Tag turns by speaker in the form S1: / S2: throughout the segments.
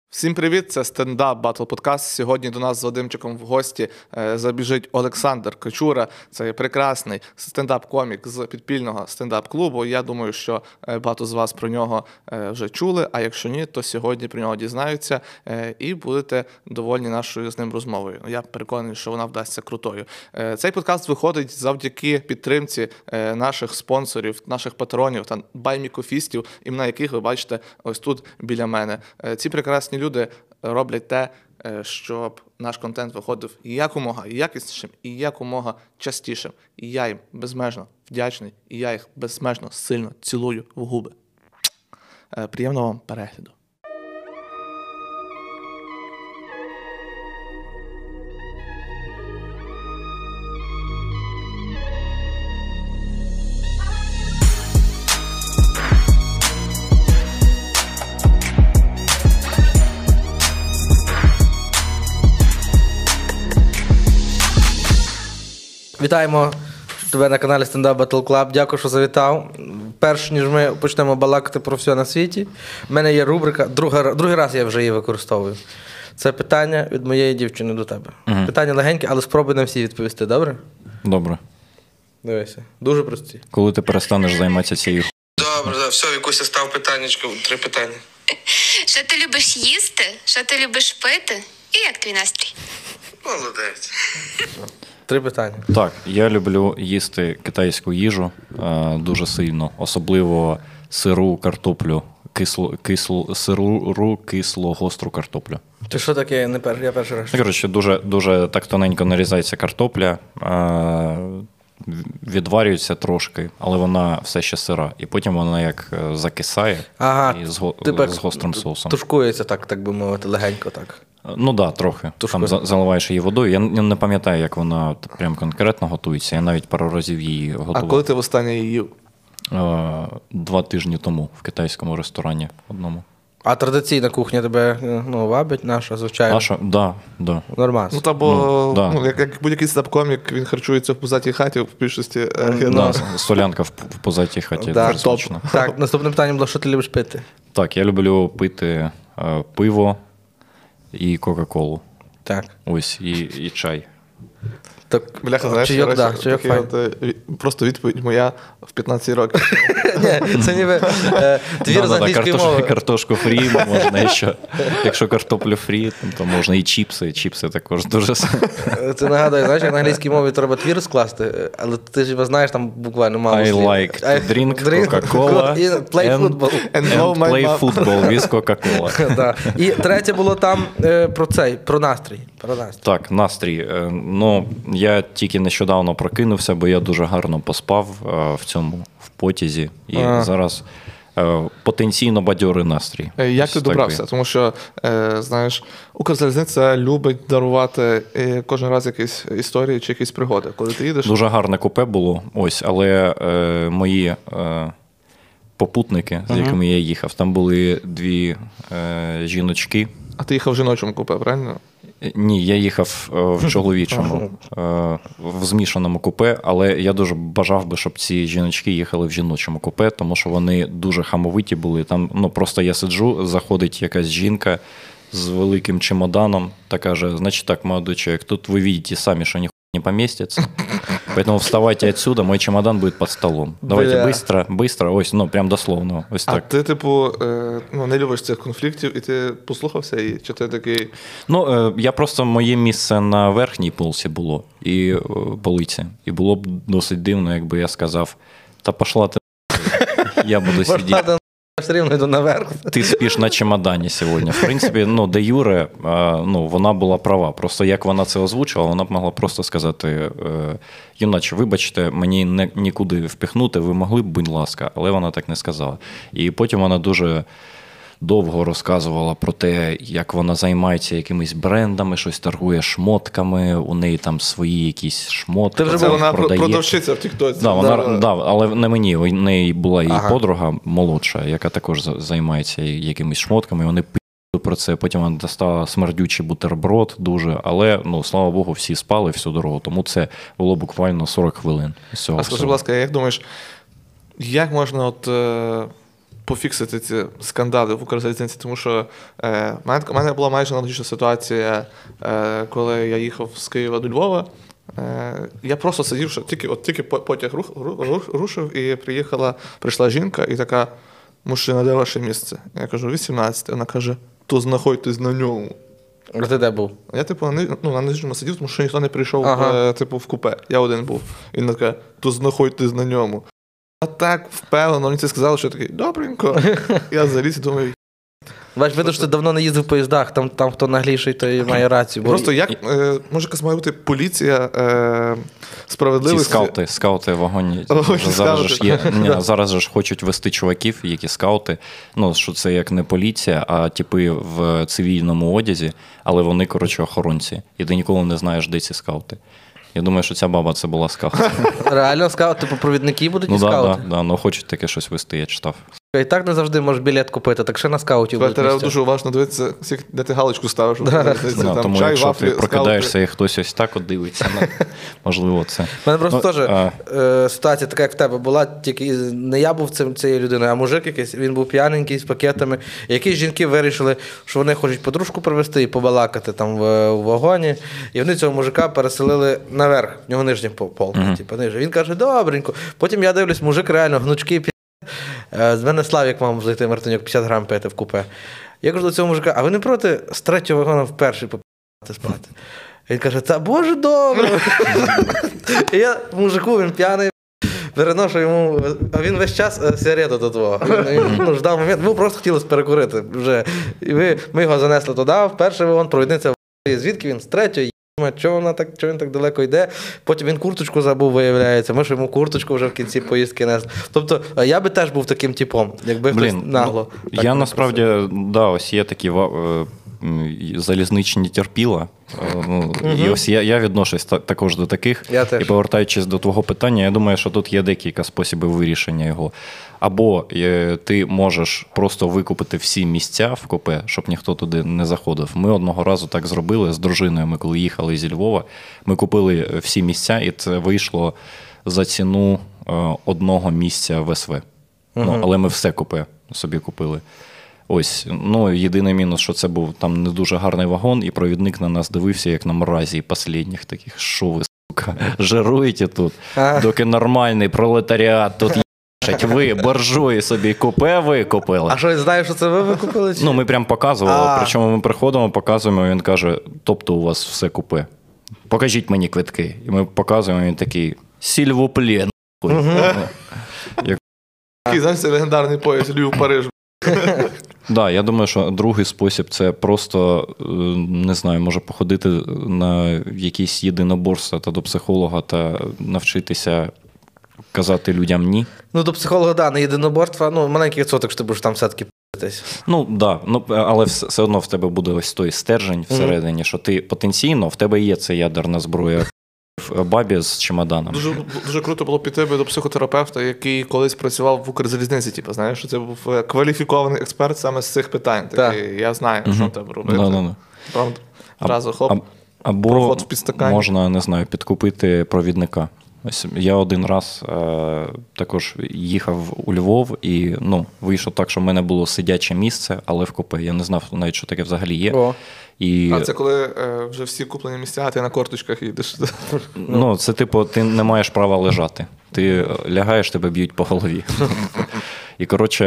S1: Всім привіт, це стендап Батл Подкаст. Сьогодні до нас з Вадимчиком в гості забіжить Олександр Кочура. Це прекрасний стендап-комік з підпільного стендап-клубу. Я думаю, що багато з вас про нього вже чули, а якщо ні, то сьогодні про нього дізнаються і будете довольні нашою з ним розмовою. Я переконаний, що вона вдасться крутою. Цей подкаст виходить завдяки підтримці наших спонсорів, наших патронів та баймікофістів, імена яких ви бачите ось тут біля мене. Ці прекрасні люди роблять те, щоб наш контент виходив якомога якіснішим і якомога частішим. І я їм безмежно вдячний, і я їх безмежно сильно цілую в губи. Приємного вам перегляду.
S2: Вітаємо тебе на каналі Stand-Up Battle Club. Дякую, що завітав. Перш ніж ми почнемо балакати про все на світі, в мене є рубрика, другий раз я вже її використовую. Це питання від моєї дівчини до тебе. Угу. Питання легеньке, але спробуй на всі відповісти, добре?
S3: Добре.
S2: Дивися, дуже прості.
S3: Коли ти перестанеш займатися цією
S2: Добре, все, Вікуся, став питаннячко, 3 питання.
S4: Що ти любиш їсти, що ти любиш пити і як твій настрій?
S2: Молодець. 3 питання.
S3: Так, я люблю їсти китайську їжу дуже сильно, особливо сиру картоплю, сиру кисло-гостру картоплю.
S2: Ти що таке? Я перший раз.
S3: Коротше, дуже так тоненько нарізається картопля, відварюється трошки, але вона все ще сира. І потім вона як закисає і з гострим соусом.
S2: Тушкується так би мовити, легенько так.
S3: Ну так, трохи. Там заливаєш її водою. Я не пам'ятаю, як вона прям конкретно готується. Я навіть пару разів її готував.
S1: А коли ти востаннє її їв?
S3: 2 тижні тому в китайському ресторані одному.
S2: А традиційна кухня тебе вабить наша, звичайно?
S3: Наша? Да.
S2: Нормально.
S1: Ну, та бо, як будь-який стендап-комік, він харчується в позатій хаті, в більшості.
S3: Солянка в позатій хаті.
S2: Так, наступне питання було, що ти любиш пити?
S3: Так, я люблю пити пиво і Кока-Колу.
S2: Так.
S3: Ось, і чай.
S1: Так, бляха, знаєш,
S2: чайок файн.
S1: Просто відповідь моя в 15 років.
S2: Ні, це ніби твір з англійської мови.
S3: Картошку фрі можна ще. Якщо картоплю фрі, то можна і чіпси. Чіпси також дуже.
S2: Це нагадує, знаєш, як на англійській мові треба твір скласти, але ти ж знаєш, там буквально мало слів.
S3: I like to drink Coca-Cola
S2: and play football.
S3: And play football with Coca-Cola.
S2: І третє було там про настрій.
S3: Так, настрій. Я тільки нещодавно прокинувся, бо я дуже гарно поспав в потязі. І зараз потенційно бадьорий настрій.
S1: Як ти добрався? Тому що, знаєш, Укрзалізниця любить дарувати кожен раз якісь історії чи якісь пригоди. Коли ти їдеш...
S3: Дуже гарне купе було, але мої попутники, з якими я їхав, там були 2 жіночки.
S1: А ти їхав в жіночому купе, правильно?
S3: Ні, я їхав в чоловічому, в змішаному купе, але я дуже бажав би, щоб ці жіночки їхали в жіночому купе, тому що вони дуже хамовиті були. Там, просто я сиджу, заходить якась жінка з великим чемоданом та каже, значить так, молодой человек, тут ви бачите самі, що ніхуя не поміститься, поэтому вставайте отсюда, мой чемодан будет под столом. Давайте быстро, ось, прям дословно. Ось так.
S1: А ти, не любиш цих конфліктів, і ти послухався її? Чи ти такий...
S3: Я просто, моє місце на верхній полці було, і полиці. І було б досить дивно, якби я сказав, та пошла ти, я буду сидіти.
S2: Все рівно йду наверх.
S3: Ти спиш на чемодані сьогодні. В принципі, де юре, вона була права. Просто як вона це озвучила, вона б могла просто сказати, юначе, вибачте, мені нікуди впихнути, ви могли б, будь ласка, але вона так не сказала. І потім вона дуже довго розказувала про те, як вона займається якимись брендами, щось торгує шмотками, у неї там свої якісь шмотки.
S1: Це вона продавщиця в тіктоці.
S3: Але не мені, у неї була її подруга молодша, яка також займається якимись шмотками, вони пили про це, потім вона достала смердючий бутерброд дуже, але, слава Богу, всі спали всю дорогу, тому це було буквально 40 хвилин.
S1: А скажи, будь ласка, як думаєш, як можна пофіксити ці скандали в Укрзалізниці, тому що в мене була майже аналогічна ситуація, коли я їхав з Києва до Львова. Я просто сидів, що тільки потяг рушив, і прийшла жінка і така: мужчина, де ваше місце? Я кажу, 18. Вона каже, то знаходьтесь на ньому.
S2: А ти де був?
S1: Я, на нижньому сидів, тому що ніхто не прийшов в купе. Я один був. І вона така, то знаходьтесь на ньому. А так впевнено, мені це сказали, що я такий, добренько. Я заліз і думаю,
S2: Бач, видно, що ти давно не їздив в поїздах, там хто нагліший, той має рацію.
S1: просто як, може якась має бути поліція справедливості.
S3: Ці скаути в вагоні.
S1: Скаути.
S3: Зараз же ж хочуть вести чуваків, які скаути. Ну, що це як не поліція, а типи в цивільному одязі, але вони, коротше, охоронці. І ти ніколи не знаєш, де ці скаути. Я думаю, що ця баба це була скаут.
S2: Реально скаут, типу провідники будуть і скаути?
S3: Ну хочуть таке щось вести, я читав.
S2: І так не завжди можеш білет купити, так ще на скаутів будуть
S1: Треба
S2: місця.
S1: дуже уважно дивитися, де ти галочку ставиш. Там
S3: тому
S1: чай,
S3: якщо
S1: вафлі,
S3: ти прокидаєшся
S1: скаути.
S3: і хтось ось так от дивиться, можливо, це.
S2: У мене просто теж ситуація така, як в тебе була, тільки не я був цією людиною, а мужик якийсь, він був п'яненький з пакетами. І якісь жінки вирішили, що вони хочуть подружку привезти і побалакати там в вагоні. І вони цього мужика переселили наверх, в нього нижня полка, типу, ниже. Він каже, добренько. Потім я дивлюсь, мужик реально гнучкий, з мене Славік мав зайти Мартинюк 50 грам пити в купе. Я кажу до цього мужика, а ви не проти з третього вагона в перший попити спати? Він каже, та боже добре. І я мужику, він п'яний, переношу йому, а він весь час сигарету до того. Він ждав момент, ми просто хотіли перекурити вже. І ми його занесли туди, в перший вагон, провідниця, звідки він? З третього. Чого він так далеко йде? Потім він курточку забув, виявляється. Ми ж йому курточку вже в кінці поїздки несли. Тобто, я би теж був таким типом, якби хтось нагло.
S3: Я насправді, ось є такі залізничні терпіла. І ось я відношусь також до таких. І повертаючись до твого питання, я думаю, що тут є декілька способів вирішення його. Або ти можеш просто викупити всі місця в купе, щоб ніхто туди не заходив. Ми одного разу так зробили з дружиною. Ми коли їхали зі Львова, ми купили всі місця, і це вийшло за ціну одного місця в СВ. Але ми все купе собі купили. Ось, єдиний мінус, що це був там не дуже гарний вагон, і провідник на нас дивився, як на мразі останніх таких, що ви, сука, жируєте тут, доки нормальний пролетаріат тут їшать, ви боржуї собі купе викупили.
S2: А що, він знає, що це ви викупили?
S3: Ми прям показували, причому ми приходимо, показуємо, і він каже, тобто у вас все купе. Покажіть мені квитки. І ми показуємо, і він такий, сільвуплє,
S1: Такий, знаєш, це легендарний поїзд Львів-Париж.
S3: Так, я думаю, що другий спосіб – це просто, не знаю, може походити на якісь єдиноборства та до психолога та навчитися казати людям «ні».
S2: До психолога, не єдиноборства, маленький відсоток, що ти будеш там все-таки п***тись.
S3: Але все одно в тебе буде ось той стержень всередині, що ти потенційно, в тебе є ця ядерна зброя в бабі з чемоданом.
S1: Дуже круто було піти до психотерапевта, який колись працював в Укрзалізниці. Знаєш, що це був кваліфікований експерт саме з цих питань. Такий, я знаю, що треба робити. Одразу хоп, проход в підстаканні.
S3: Можна, не знаю, підкупити провідника. Ось я один раз також їхав у Львов і вийшло так, що в мене було сидяче місце, але в купе. Я не знав навіть, що таке взагалі є.
S1: А це коли вже всі куплені місця, а ти на корточках їдеш?
S3: Це типу, ти не маєш права лежати. Ти лягаєш, тебе б'ють по голові. І, коротше,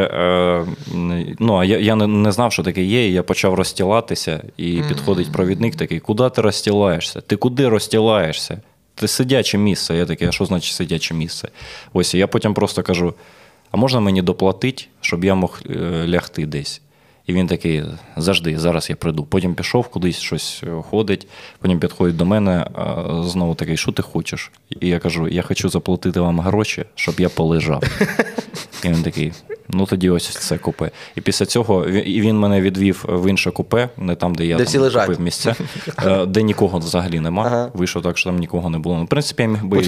S3: я не знав, що таке є, і я почав розстілатися, і підходить провідник такий, куди ти розстілаєшся? Ти куди розстілаєшся? Це сидяче місце. Я такий, а що значить сидяче місце? Ось, і я потім просто кажу, а можна мені доплатити, щоб я мог лягти десь? І він такий, завжди, зараз я прийду. Потім пішов кудись, щось ходить, потім підходить до мене, знову такий, що ти хочеш? І я кажу, я хочу заплатити вам гроші, щоб я полежав. І він такий, тоді ось це купе. І після цього він мене відвів в інше купе, не там, де я купив місця, де нікого взагалі нема. Вийшов так, що там нікого не було. В принципі, я міг би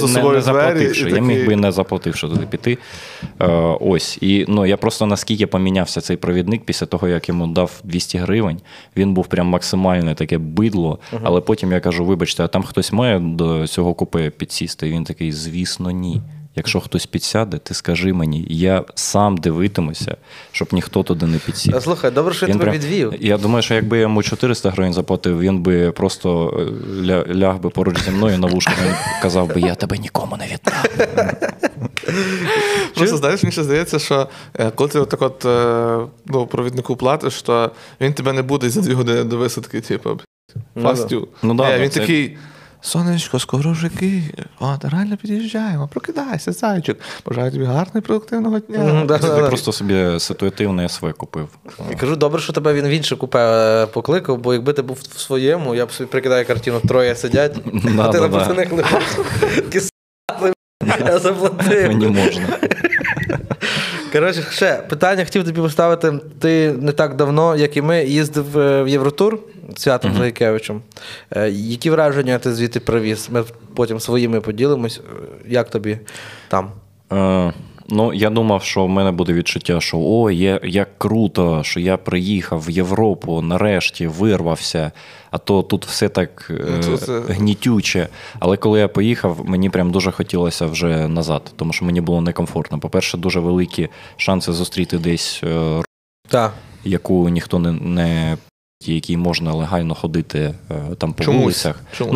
S3: не заплативши туди піти. Ось. І я просто наскільки помінявся цей провідник після того, як йому дав 200 гривень, він був прям максимальне таке бидло, але потім я кажу, вибачте, а там хтось має до цього купе підсісти? І він такий, звісно, ні. якщо хтось підсяде, ти скажи мені, я сам дивитимуся, щоб ніхто туди не підсів.
S2: Слухай, добре, що я тебе відвів.
S3: Я думаю, що якби я йому 400 гривень заплатив, він би просто ляг би поруч зі мною на вушку і казав би, я тебе нікому не віддам.
S1: Просто, знаєш, мені ще здається, що коли ти отак провіднику платиш, то він тебе не буде за 2 години до висадки, типу, фастю. Він такий, сонечко, скоро вже Київ, реально під'їжджаємо, прокидайся, зайчик, бажаю тобі гарного і продуктивного дня.
S3: Ти просто собі ситуативне СВ купив.
S2: І кажу, добре, що тебе він в інше купе покликав, бо якби ти був в своєму, я б собі прикидаю картину, 3 сидять, а ти на пацаних не такі с**ли, я заплатив.
S3: Мені можна.
S2: Коротше, ще питання хотів тобі поставити. Ти не так давно, як і ми, їздив в Євротур з Святом Заїкевичем. Які враження ти звідти привіз? Ми потім своїми поділимось. Як тобі там?
S3: Я думав, що в мене буде відчуття, що як круто, що я приїхав в Європу, нарешті вирвався, а то тут все так гнітюче. Але коли я поїхав, мені прям дуже хотілося вже назад, тому що мені було некомфортно. По-перше, дуже великі шанси зустріти десь яку ніхто не якій можна легально ходити там по вулицях.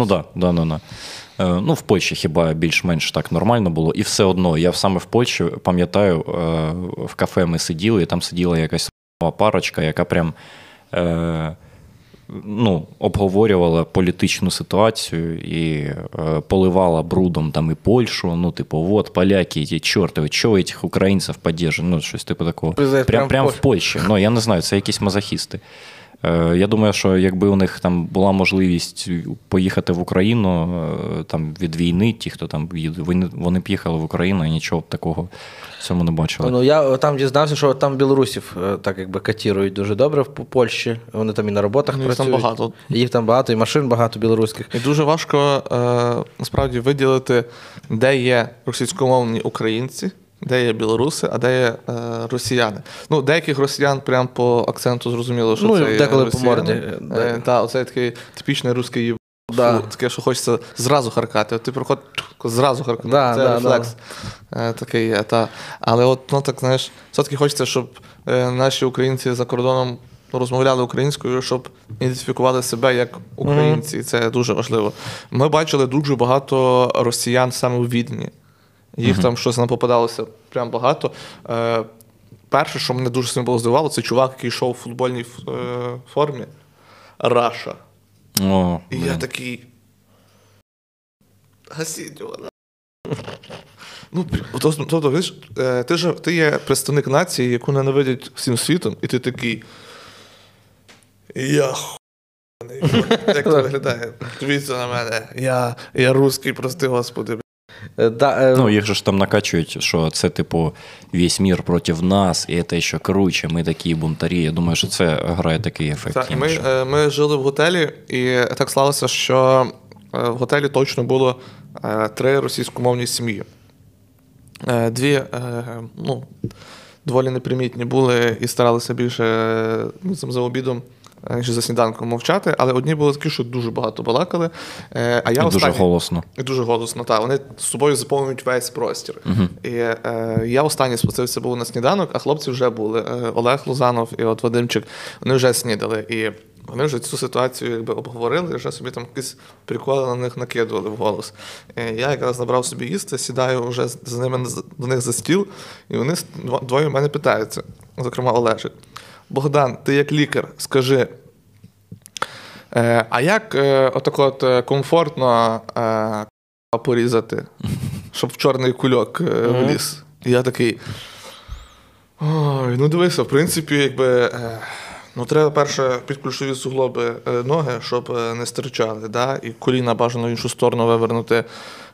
S3: В Польщі хіба більш-менш так нормально було. І все одно, я саме в Польщі, пам'ятаю, в кафе ми сиділи, і там сиділа якась парочка, яка прям обговорювала політичну ситуацію і поливала брудом там і Польщу. Вот поляки, ті чортові, чого ви цих українців підтримують? Щось типу такого. Прям в Польщі. Я не знаю, це якісь мазохісти. Я думаю, що якби у них там була можливість поїхати в Україну там від війни, ті, хто там їде, вони б їхали в Україну і нічого б такого в цьому не бачили.
S2: Я там дізнався, що там білорусів так якби катірують дуже добре в Польщі. Вони там і на роботах працюють.
S1: Там багато.
S2: Їх там багато, і машин багато білоруських.
S1: І дуже важко насправді виділити, де є російськомовні українці, де є білоруси, а де є росіяни. Деяких росіян прямо по акценту зрозуміло, що це
S2: деколи
S1: росіяни.
S2: По морді.
S1: Оцей такий типічний русський їб. Таке, що хочеться зразу харкати. Ти приходиш, зразу харкати. Це рефлекс такий є. Але так, знаєш, все-таки хочеться, щоб наші українці за кордоном розмовляли українською, щоб ідентифікували себе як українці. І це дуже важливо. Ми бачили дуже багато росіян саме у Відні. Їх там щось нам попадалося прям багато. Перше, що мене дуже сильно було здивувало, це чувак, який йшов у футбольній формі. Раша. І я такий... Гасіть його. Видиш, ти є представник нації, яку ненавидять всім світом, і ти такий... Я хуйний. Як це виглядає? Дивіться на мене. Я русський, прости Господи.
S3: Їх же ж там накачують, що це, типу, весь мір проти нас, і це ще круче, ми такі бунтарі. Я думаю, що це грає такий ефект.
S1: Ми жили в готелі, і так сталося, що в готелі точно було 3 російськомовні сім'ї. 2, доволі непримітні були і старалися більше за обідом, ніж за сніданком мовчати, але одні були такі, що дуже багато балакали. А я
S3: дуже голосно.
S1: І дуже голосно, так. Вони з собою заповнюють весь простір. І я останній спустився був на сніданок, а хлопці вже були. Олег Лузанов і Вадимчик, вони вже снідали. І вони вже цю ситуацію якби обговорили, і вже собі там якісь приколи на них накидували в голос. Я якраз набрав собі їсти, сідаю вже з ними до них за стіл, і вони двоє в мене питаються, зокрема Олежик. Богдан, ти як лікар, скажи, а як комфортно порізати, щоб в чорний кульок вліз? І я такий, дивися, в принципі, якби, треба перше під ключові суглоби ноги, щоб не стирчали, і коліна бажано в іншу сторону вивернути.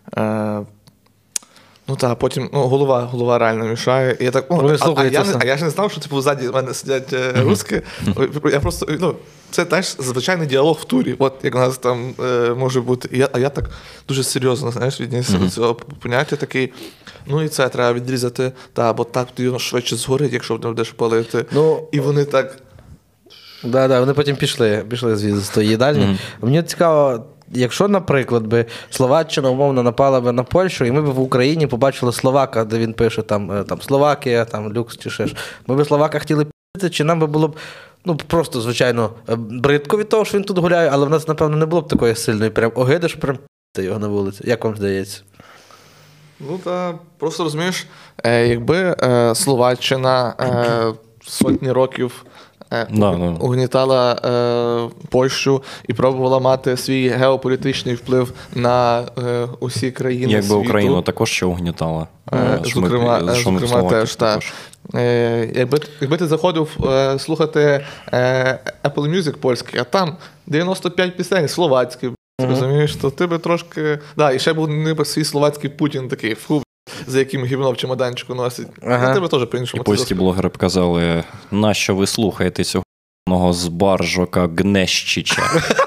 S1: Потім голова реально мішає. І я так, я ж не знав, що ззаді в мене сидять русські. Я просто, це теж звичайний діалог в турі, от як у нас там може бути. А я так дуже серйозно, віднісся до цього поняття, такий, і це треба відрізати, бо так тоді швидше згорить, якщо не будеш палити. І вони так...
S2: Вони потім пішли звідси з тої їдальні. Мені цікаво, якщо, наприклад, би Словаччина умовно напала би на Польщу, і ми б в Україні побачили Словака, де він пише там Словакія, там Люкс чи ще ж. Ми б Словака хотіли пити, чи нам би було б просто, звичайно, бридко від того, що він тут гуляє, але в нас, напевно, не було б такої сильної прям огиди, що прям пити його на вулиці. Як вам здається?
S1: Ну, та просто розумієш, якби Словаччина сотні років угнітала Польщу і пробувала мати свій геополітичний вплив на усі країни
S3: якби
S1: світу.
S3: Україну також ще угнітала.
S1: Зокрема, теж, так. Якби ти заходив слухати Apple Music польський, а там 95 пісень словацькі, розумієш, то ти би трошки... Да, і ще був ніби свій словацький Путін такий, за яким гівно в чемоданчику носить.
S2: Ага.
S1: Тебе теж по-іншому.
S3: І польські блогери б казали, нащо ви слухаєте цього збаржока Гнещича?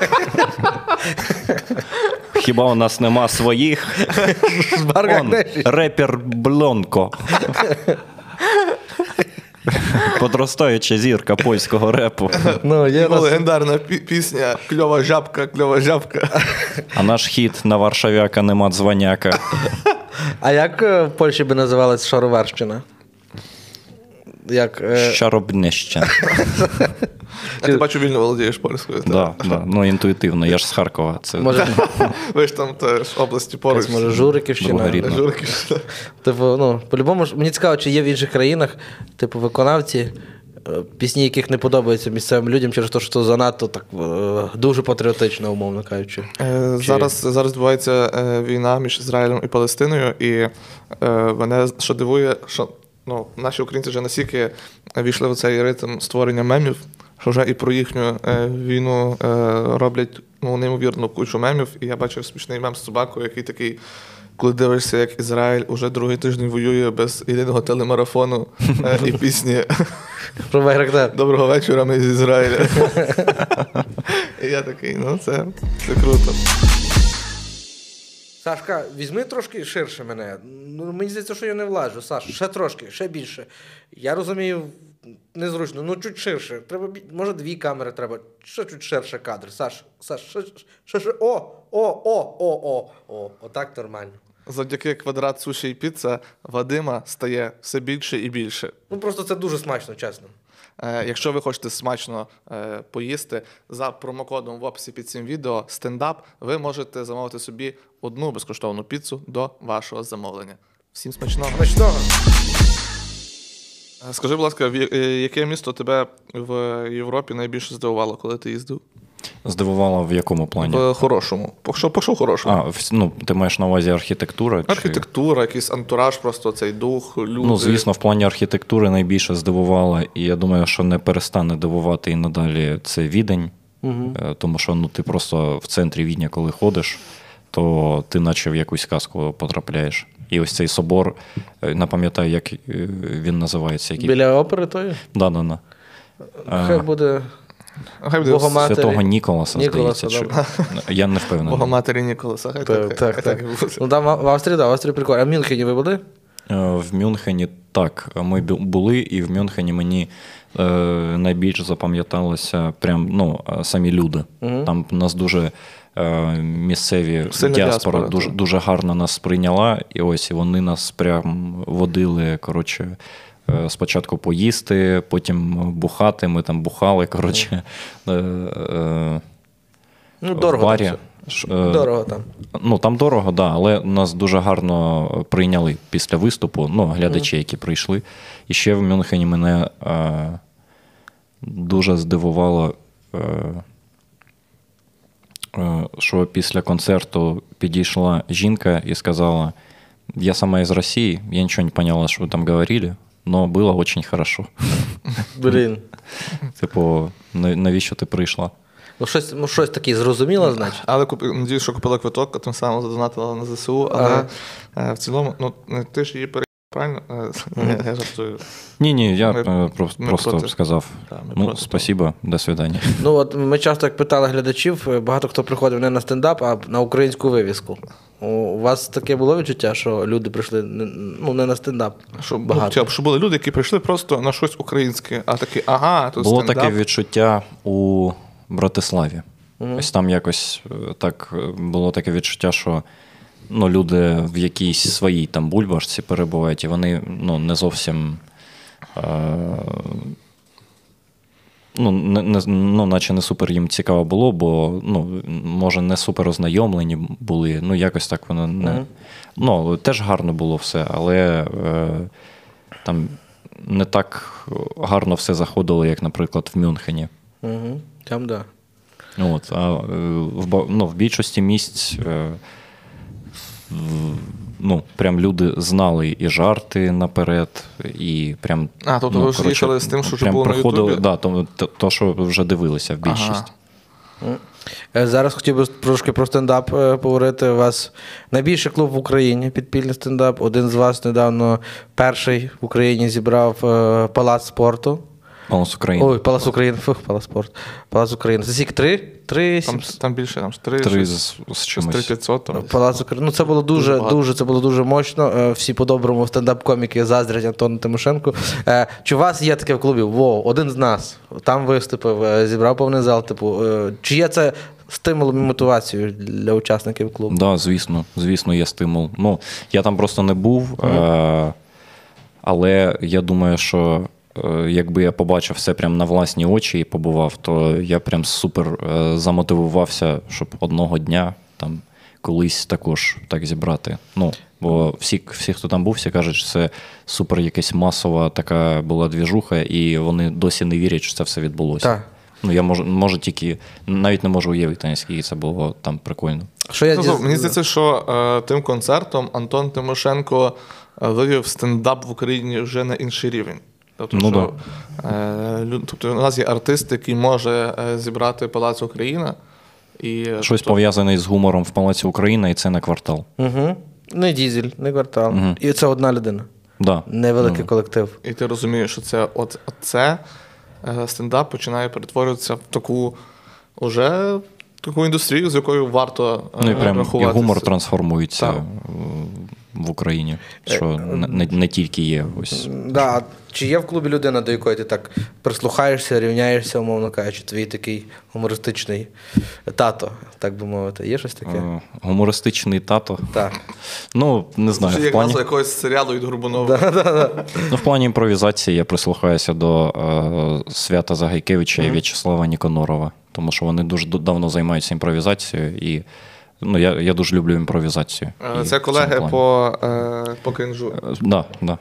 S3: Хіба у нас нема своїх? Он, репер Блонко. Подростаюча зірка польського репу.
S1: Легендарна пісня «Кльова жабка, кльова жабка».
S3: А наш хіт «На варшавяка нема дзвоняка».
S2: А як в Польщі би називалась Шароварщина?
S3: Шаробнещина.
S1: А ти бачу, вільно володієш польською.
S3: Да. Ну, інтуїтивно, я ж з Харкова. Це...
S2: Може,
S1: ви ж там теж області поруч.
S2: може Журиківщина.
S3: Другорідна.
S1: Журиківщина.
S2: Типу, по-любому, мені цікаво, чи є в інших країнах, типу, виконавці, пісні, яких не подобаються місцевим людям через те, що це занадто так дуже патріотично, умовно кажучи.
S1: Зараз відбувається війна між Ізраїлем і Палестиною, і мене що дивує, що наші українці вже настільки війшли в цей ритм створення мемів, що вже і про їхню війну роблять неймовірну кучу мемів. І я бачив смішний мем з собакою, який такий, коли дивишся, як Ізраїль уже другий тиждень воює без єдиного телемарафону і пісні
S2: Про Байрактар.
S1: «Доброго вечора, ми з Ізраїля». І я такий, це круто.
S2: Сашка, візьми трошки ширше мене. Мені здається, що я не влажу. Саш, ще трошки, ще більше. Я розумію, незручно, чуть ширше. Треба, може, 2 камери треба. Ще чуть ширше кадр. Саш, ще. Отак нормально.
S1: Завдяки квадрат суші і піца Вадима стає все більше і більше.
S2: Просто це дуже смачно, чесно.
S1: Якщо ви хочете смачно поїсти, за промокодом в описі під цим відео «Стендап» ви можете замовити собі 1 безкоштовну піцу до вашого замовлення. Всім смачного!
S2: Смачного!
S1: Скажи, будь ласка, яке місто тебе в Європі найбільше здивувало, коли ти їздив?
S3: Здивувало в якому плані?
S1: В хорошому. По хорошому.
S3: Ти маєш на увазі архітектура?
S1: Архітектура, якийсь антураж, просто цей дух, люди.
S3: Звісно, в плані архітектури найбільше здивувало, і я думаю, що не перестане дивувати і надалі, це Відень. Угу. Тому що ти просто в центрі Відня, коли ходиш, то ти наче в якусь казку потрапляєш. І ось цей собор, не пам'ятаю, як він називається.
S2: Біля опери тої?
S3: Да.
S2: Хай буде...
S1: Богоматері.
S3: Святого Ніколаса, здається. Я не впевнений.
S1: Богоматері Ніколаса.
S2: Так. Там в Австрії прикольно. А в Мюнхені ви були?
S3: В Мюнхені так. Ми були, і в Мюнхені мені найбільше запам'яталося самі люди. Угу. Там нас дуже місцеві діаспора дуже гарно нас сприйняла. І ось вони нас прям водили, спочатку поїсти, потім бухати, ми там бухали,
S2: дорого
S3: в барі.
S2: Дорого там.
S3: Там дорого, да, але нас дуже гарно прийняли після виступу, глядачі, які прийшли. І ще в Мюнхені мене дуже здивувало, що після концерту підійшла жінка і сказала: «Я сама из России, я ничего не поняла, что вы там говорили, но было очень хорошо».
S2: Блін.
S3: Навіщо ти прийшла?
S2: Щось таке зрозуміло, значить.
S1: Але надіюсь, що купила квиток, а тим самим задонатила на ЗСУ, але в цілому, ти ж її правильно? Я жартую.
S3: Ні, я просто сказав, спасибо, до свидання.
S2: Ми часто, як питали глядачів, багато хто приходив не на стендап, а на українську вивіску. У вас таке було відчуття, що люди прийшли не на стендап?
S1: Що були люди, які прийшли просто на щось українське, а такі, тут
S3: було
S1: стендап.
S3: Було таке відчуття у Братиславі. Ось там якось так було таке відчуття, що люди в якійсь своїй там бульбашці перебувають, і вони не зовсім наче не супер їм цікаво було, бо може не супер ознайомлені були. Якось так воно не. Теж гарно було все, але там не так гарно все заходило, як, наприклад, в Мюнхені.
S2: Там, да.
S3: А в більшості місць прям люди знали і жарти наперед, і прям...
S1: Тобто ви ж їхали з тим, що вже було на Ютубі?
S3: Так, то, що вже дивилися в більшість.
S2: Зараз хотів би трошки про стендап поговорити. У вас найбільший клуб в Україні, підпільний стендап. Один з вас недавно перший в Україні зібрав Палац спорту.
S3: Палац України.
S2: Ой, Палац України. Палац спорту. Палац України. Це скільки? Три?
S1: Там більше, там
S3: 3 з чимось.
S1: 3500.
S2: Палац України. Це було дуже мощно. Всі по-доброму стендап-коміки заздрять Антону Тимошенку. Чи у вас є таке в клубі? Один з нас там виступив, зібрав повний зал. Чи є це стимулом і мотивацією для учасників клубу?
S3: Так, звісно, є стимул. Я там просто не був, але я думаю, що якби я побачив все прямо на власні очі і побував, то я прям супер замотивувався, щоб одного дня там колись також так зібрати. Бо всі, хто там був, всі кажуть, що це супер якась масова така була двіжуха, і вони досі не вірять, що це все відбулося.
S2: Так.
S3: Я можу тільки, навіть не можу уявити, наскільки це було там прикольно.
S1: Мені здається, що тим концертом Антон Тимошенко вивів стендап в Україні вже на інший рівень. Тобто, тобто у нас є артист, який може зібрати Палац Україна.
S3: Щось пов'язане з гумором в Палаці Україна, і це не квартал.
S2: Не Дізель, не квартал. І це одна людина.
S3: Да.
S2: Невеликий колектив.
S1: І ти розумієш, що це стендап починає перетворюватися в таку індустрію, з якою варто рахуватися.
S3: І гумор трансформується в Україні, що не тільки є ось.
S2: Да. Чи є в клубі людина, до якої ти так прислухаєшся, рівняєшся, умовно кажучи, твій такий гумористичний тато, так би мовити? Є щось таке?
S3: Гумористичний тато?
S2: Так.
S3: Не знаю.
S1: Це як назва якогось серіалу від Горбунова.
S3: В плані імпровізації я прислухаюся до Свята Загайкевича і В'ячеслава Ніконорова, тому що вони дуже давно займаються імпровізацією, і я дуже люблю імпровізацію.
S1: Це колеги по кринжу.
S3: Так.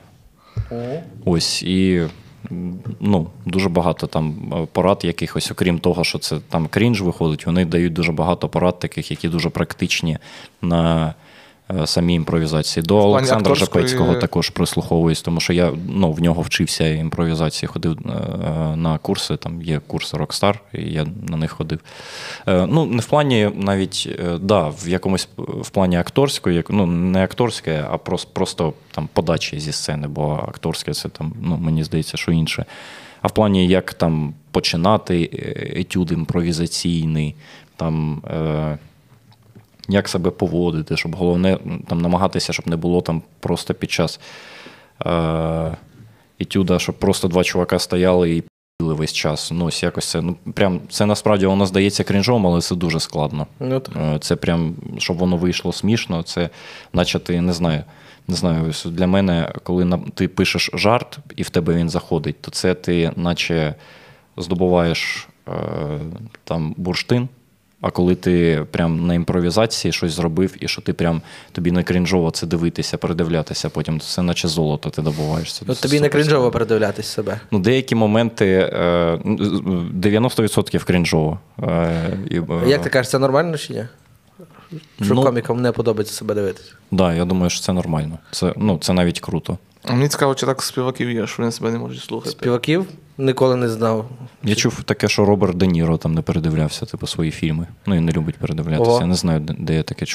S3: Ось, і дуже багато там порад якихось, окрім того, що це там крінж виходить, вони дають дуже багато порад таких, які дуже практичні на самій імпровізації. До Олександра Жапецького також прислуховуюсь, тому що я в нього вчився імпровізації, ходив на курси, там є курси Rockstar, і я на них ходив. Не в плані навіть, в якомусь в плані акторської, не акторське, а просто там подачі зі сцени, бо акторське це там, мені здається, що інше. А в плані, як там починати етюд імпровізаційний, там... як себе поводити, щоб головне там намагатися, щоб не було там просто під час етюда, щоб просто два чувака стояли і пили весь час. Ось якось це, прям, це насправді воно здається крінжом, але це дуже складно. Це прям, щоб воно вийшло смішно, це наче ти, не знаю, для мене, коли ти пишеш жарт і в тебе він заходить, то це ти наче здобуваєш там бурштин. А коли ти прям на імпровізації щось зробив, і що ти прям, тобі не крінжово це дивитися, передивлятися потім, то це наче золото ти добуваєшся.
S2: Тобі не крінжово передивлятися себе?
S3: Деякі моменти 90% крінжово.
S2: Як ти кажеш, це нормально чи ні? Що комікам не подобається себе дивитися?
S3: Так, я думаю, що це нормально. Це навіть круто.
S1: А мені цікаво, чи так співаків є, що вони себе не можуть слухати.
S2: Співаків? Ніколи не знав.
S3: Я чув таке, що Роберт Де Ніро там не передивлявся свої фільми. І не любить передивлятися. Я не знаю, де я таке чув.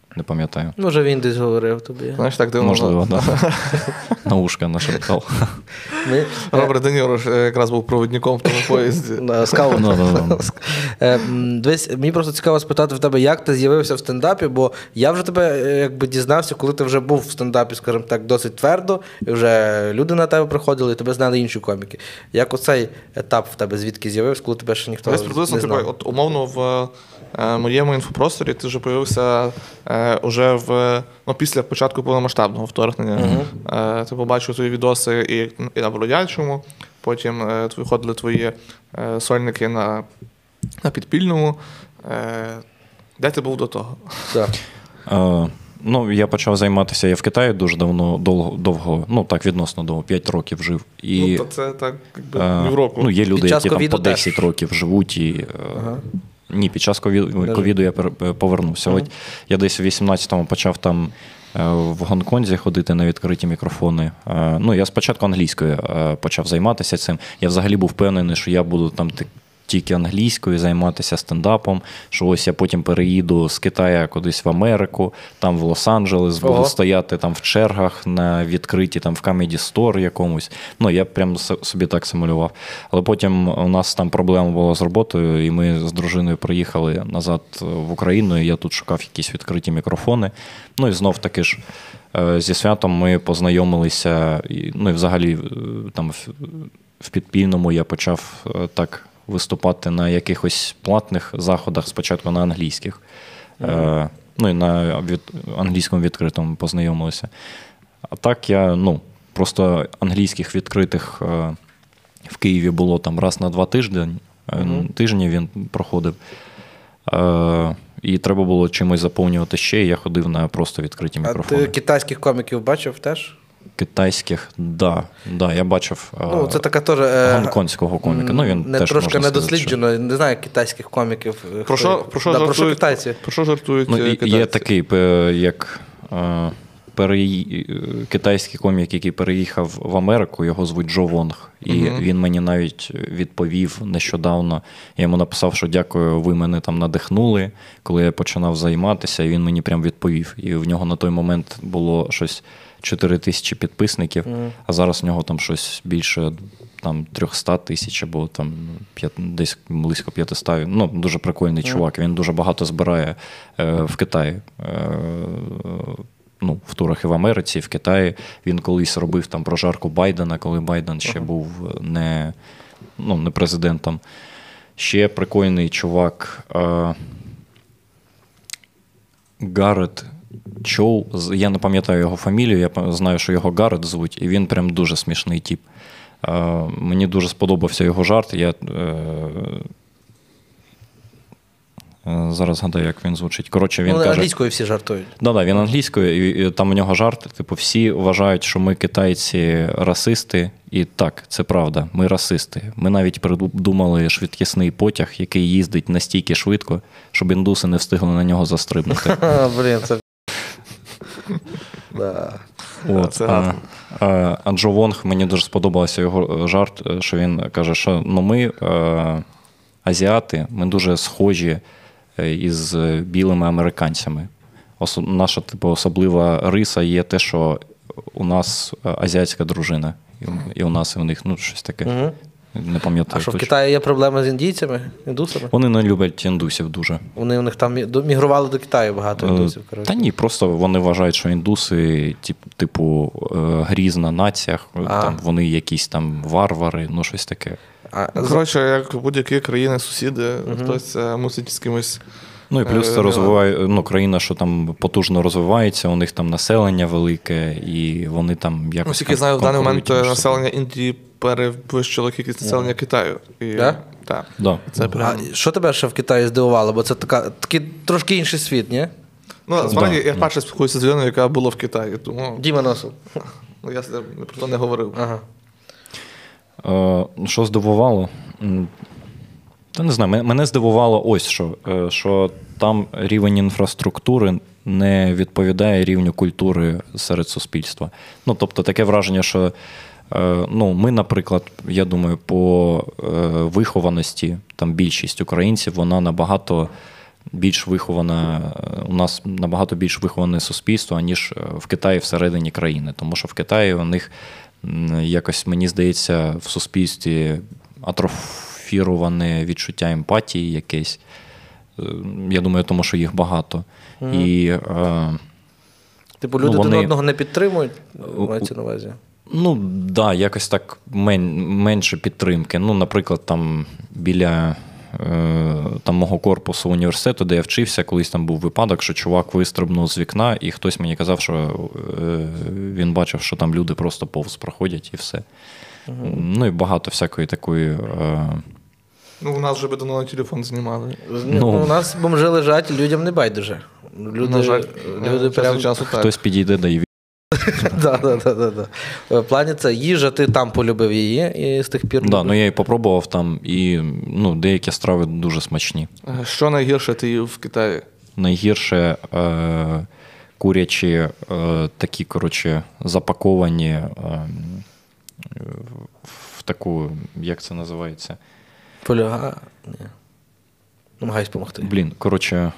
S3: Не пам'ятаю.
S2: Може він десь говорив тобі.
S1: Знаєш, так дивно.
S3: Можливо, да. На ушка нашептав.
S2: Ми...
S1: Роберт Де Ніро ж якраз був провідником в тому поїзді.
S2: Скаут.
S3: Ну.
S2: Дивись, мені просто цікаво спитати в тебе, як ти з'явився в стендапі, бо я вже тебе якби дізнався, коли ти вже був в стендапі, скажімо так, досить твердо, і вже люди на тебе приходили, і тебе знали інші коміки. Як оцей етап в тебе звідки з'явився, коли тебе ще ніхто
S1: Десь
S2: не
S1: приблизно,
S2: знав?
S1: от умовно, в моєму інфопросторі ти вже появився уже після початку повномасштабного вторгнення. Ти побачив твої відоси і на Бродячому, потім виходили твої сольники на Підпільному. Де ти був до того?
S2: Так.
S3: Я почав займатися, я в Китаї дуже довго, так відносно довго, 5 років жив. І,
S1: то це так, якби півроку.
S3: Є люди, які там по 10
S2: теж.
S3: років живуть і... Ні, під час ковіду я повернувся. От я десь в 18-му почав там в Гонконзі ходити на відкриті мікрофони. Я спочатку англійською почав займатися цим. Я взагалі був впевнений, що я буду там тільки англійською займатися стендапом, що ось я потім переїду з Китаю кудись в Америку, там в Лос-Анджелес, буду стояти там в чергах на відкриті там в Comedy Store якомусь. Я прям собі так симулював. Але потім у нас там проблема була з роботою, і ми з дружиною приїхали назад в Україну, і я тут шукав якісь відкриті мікрофони. І знов таки ж зі Святом ми познайомилися, і взагалі там в Підпільному я почав так виступати на якихось платних заходах, спочатку на англійських. І на англійському відкритому познайомилися. А так я, просто англійських відкритих в Києві було там раз на 2 тижні він проходив. І треба було чимось заповнювати ще, і я ходив на просто відкриті мікрофони.
S2: А ти китайських коміків бачив теж?
S3: Китайських, да, я бачив
S2: це така теж,
S3: гонконгського коміка. Він теж
S2: трошки
S3: можна
S2: недосліджено,
S3: сказати,
S2: не знаю китайських коміків.
S1: Про що
S2: китайці?
S1: Про що жартують китайці?
S3: Є такий, як китайський комік, який переїхав в Америку, його звуть Джо Вонг. І він мені навіть відповів нещодавно. Я йому написав, що дякую, ви мене там надихнули, коли я починав займатися, і він мені прям відповів. І в нього на той момент було щось 4000 підписників, а зараз в нього там щось більше там 300 тисяч або там десь близько 500. Дуже прикольний чувак. Він дуже багато збирає в Китаї. В турах і в Америці, і в Китаї. Він колись робив там прожарку Байдена, коли Байден ще був не президентом. Ще прикольний чувак Гаррет Чоу, я не пам'ятаю його фамілію, я знаю, що його Гаррет звуть, і він прям дуже смішний тип. Мені дуже сподобався його жарт. Я зараз згадаю, як він звучить. Коротше, він каже...
S2: Англійською всі жартують.
S3: Да, він англійською, і там у нього жарт. Всі вважають, що ми китайці расисти. І так, це правда, ми расисти. Ми навіть придумали швидкісний потяг, який їздить настільки швидко, щоб індуси не встигли на нього застрибнути.
S2: Блін, це... Да.
S3: А Джо Вонг, мені дуже сподобався його жарт, що він каже, що ми, азіати, ми дуже схожі із білими американцями. Наша особлива риса є те, що у нас азіатська дружина. І у нас, і у них, щось таке. Не пам'ятаю.
S2: А що, в Китаї є проблеми з індійцями, індусами?
S3: Вони не люблять індусів дуже.
S2: Вони у них там мігрували до Китаю багато індусів.
S3: Та ні, просто вони вважають, що індуси, типу, грізна нація, там, вони якісь там варвари, щось таке.
S1: Коротше, як будь-які країни-сусіди, хтось мусить з кимось...
S3: І плюс це розвиває, країна, що там потужно розвивається, у них там населення велике, і вони там якось...
S1: Наскільки знаю, в даний момент населення Індії перевищило кількість населення Китаю.
S2: Так?
S3: Да.
S2: А що тебе ще в Китаї здивувало? Бо це такий трошки інший світ, ні?
S1: Насправді, я вперше спілкуюся з людиною, яка була в Китаї, тому...
S2: Діма Носов.
S1: Я про це не говорив.
S3: Що здивувало? Та не знаю, мене здивувало ось що там рівень інфраструктури не відповідає рівню культури серед суспільства. Тобто таке враження, що ми, наприклад, я думаю, по вихованості, там більшість українців, вона набагато більш вихована, у нас набагато більш виховане суспільство, ніж в Китаї всередині країни. Тому що в Китаї у них якось, мені здається, в суспільстві атрофіроване відчуття емпатії якесь. Я думаю, тому що їх багато. І,
S2: Типу люди один одного не підтримують, мається на увазі?
S3: Ну, так, да, якось так менше підтримки. Ну, наприклад, там біля там мого корпусу університету, де я вчився, колись там був випадок, що чувак вистрибнув з вікна, і хтось мені казав, що він бачив, що там люди просто повз проходять і все. Ну, і багато всякої такої...
S1: Ну, у нас вже би давно на телефон знімали.
S2: У нас бомжи лежать, людям не байдуже.
S1: На жаль,
S2: люди прям...
S1: часу так.
S3: Хтось підійде, да і
S2: Да. В плані це їжа, ти там полюбив її і з тих пір...
S3: Да, ну я і попробував там, і деякі страви дуже смачні.
S1: Що найгірше ти їв в Китаї?
S3: Найгірше курячі такі, коротше, запаковані в таку, як це називається?
S2: Поляга? Ні. Намагаюсь допомогти.
S3: Блін, коротше,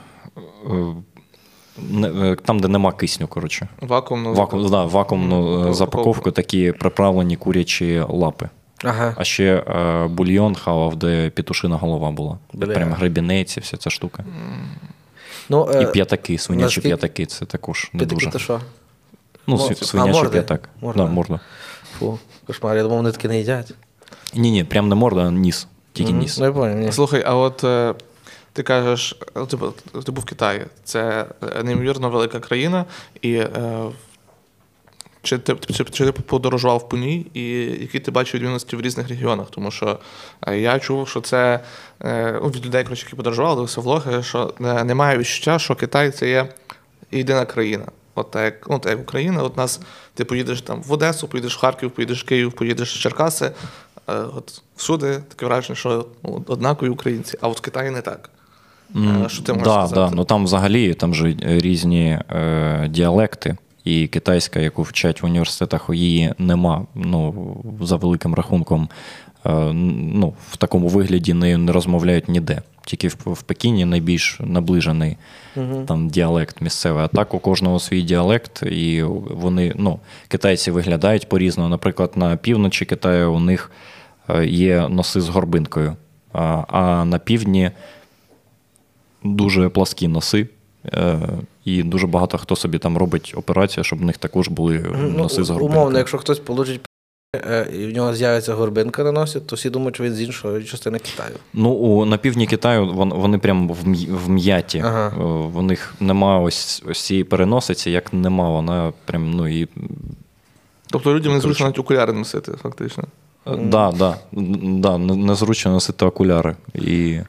S3: там, де нема кисню, коротше. Вакуумну запаковку, такі приправлені курячі лапи.
S2: Ага.
S3: А ще бульйон хавав, де петушина голова була. Прям гребінець і вся ця штука. І п'ятаки, свинячі п'ятаки, це також не дуже.
S2: П'ятаки то що?
S3: Ну, свинячий п'ятак.
S2: Морда.
S3: Да, морда.
S2: Фу, кошмар, я думав, вони таки не їдять.
S3: Ні, прям не морда, а ніс. Тільки ніс.
S2: Ну, я понял.
S1: Слухай, а от ти кажеш, ти був в Китаї. Це неймовірно велика країна, і чи ти подорожував по ній, і які ти бачив відмінності в різних регіонах? Тому що я чув, що це від людей, які подорожували, дивився влоги, що немає відчуття, що Китай – це є єдина країна. От як Україна, от нас, ти поїдеш там в Одесу, поїдеш в Харків, поїдеш в Київ, поїдеш в Черкаси, от всюди таке враження, що однакові українці, а от в Китаї не так. Що ти можеш сказати?
S3: Так, ну там взагалі там же різні діалекти, і китайська, яку вчать в університетах, її нема, за великим рахунком, в такому вигляді не розмовляють ніде. Тільки в Пекіні найбільш наближений там діалект місцевий. А так у кожного свій діалект, і вони, китайці виглядають по-різному. Наприклад, на півночі Китаю у них є носи з горбинкою, а на півдні дуже пласкі носи. І дуже багато хто собі там робить операцію, щоб в них також були носи з горбинкою.
S2: Умовно, якщо хтось получить і в нього з'явиться горбинка на носі, то всі думають, що він з іншої частини Китаю.
S3: На півдні Китаю вони прямо вм'яті.
S2: Ага.
S3: В них нема ось цієї переносиці, як нема, вона прям, і...
S1: Тобто людям незручно навіть окуляри носити, фактично.
S3: Да, незручно носити окуляри. І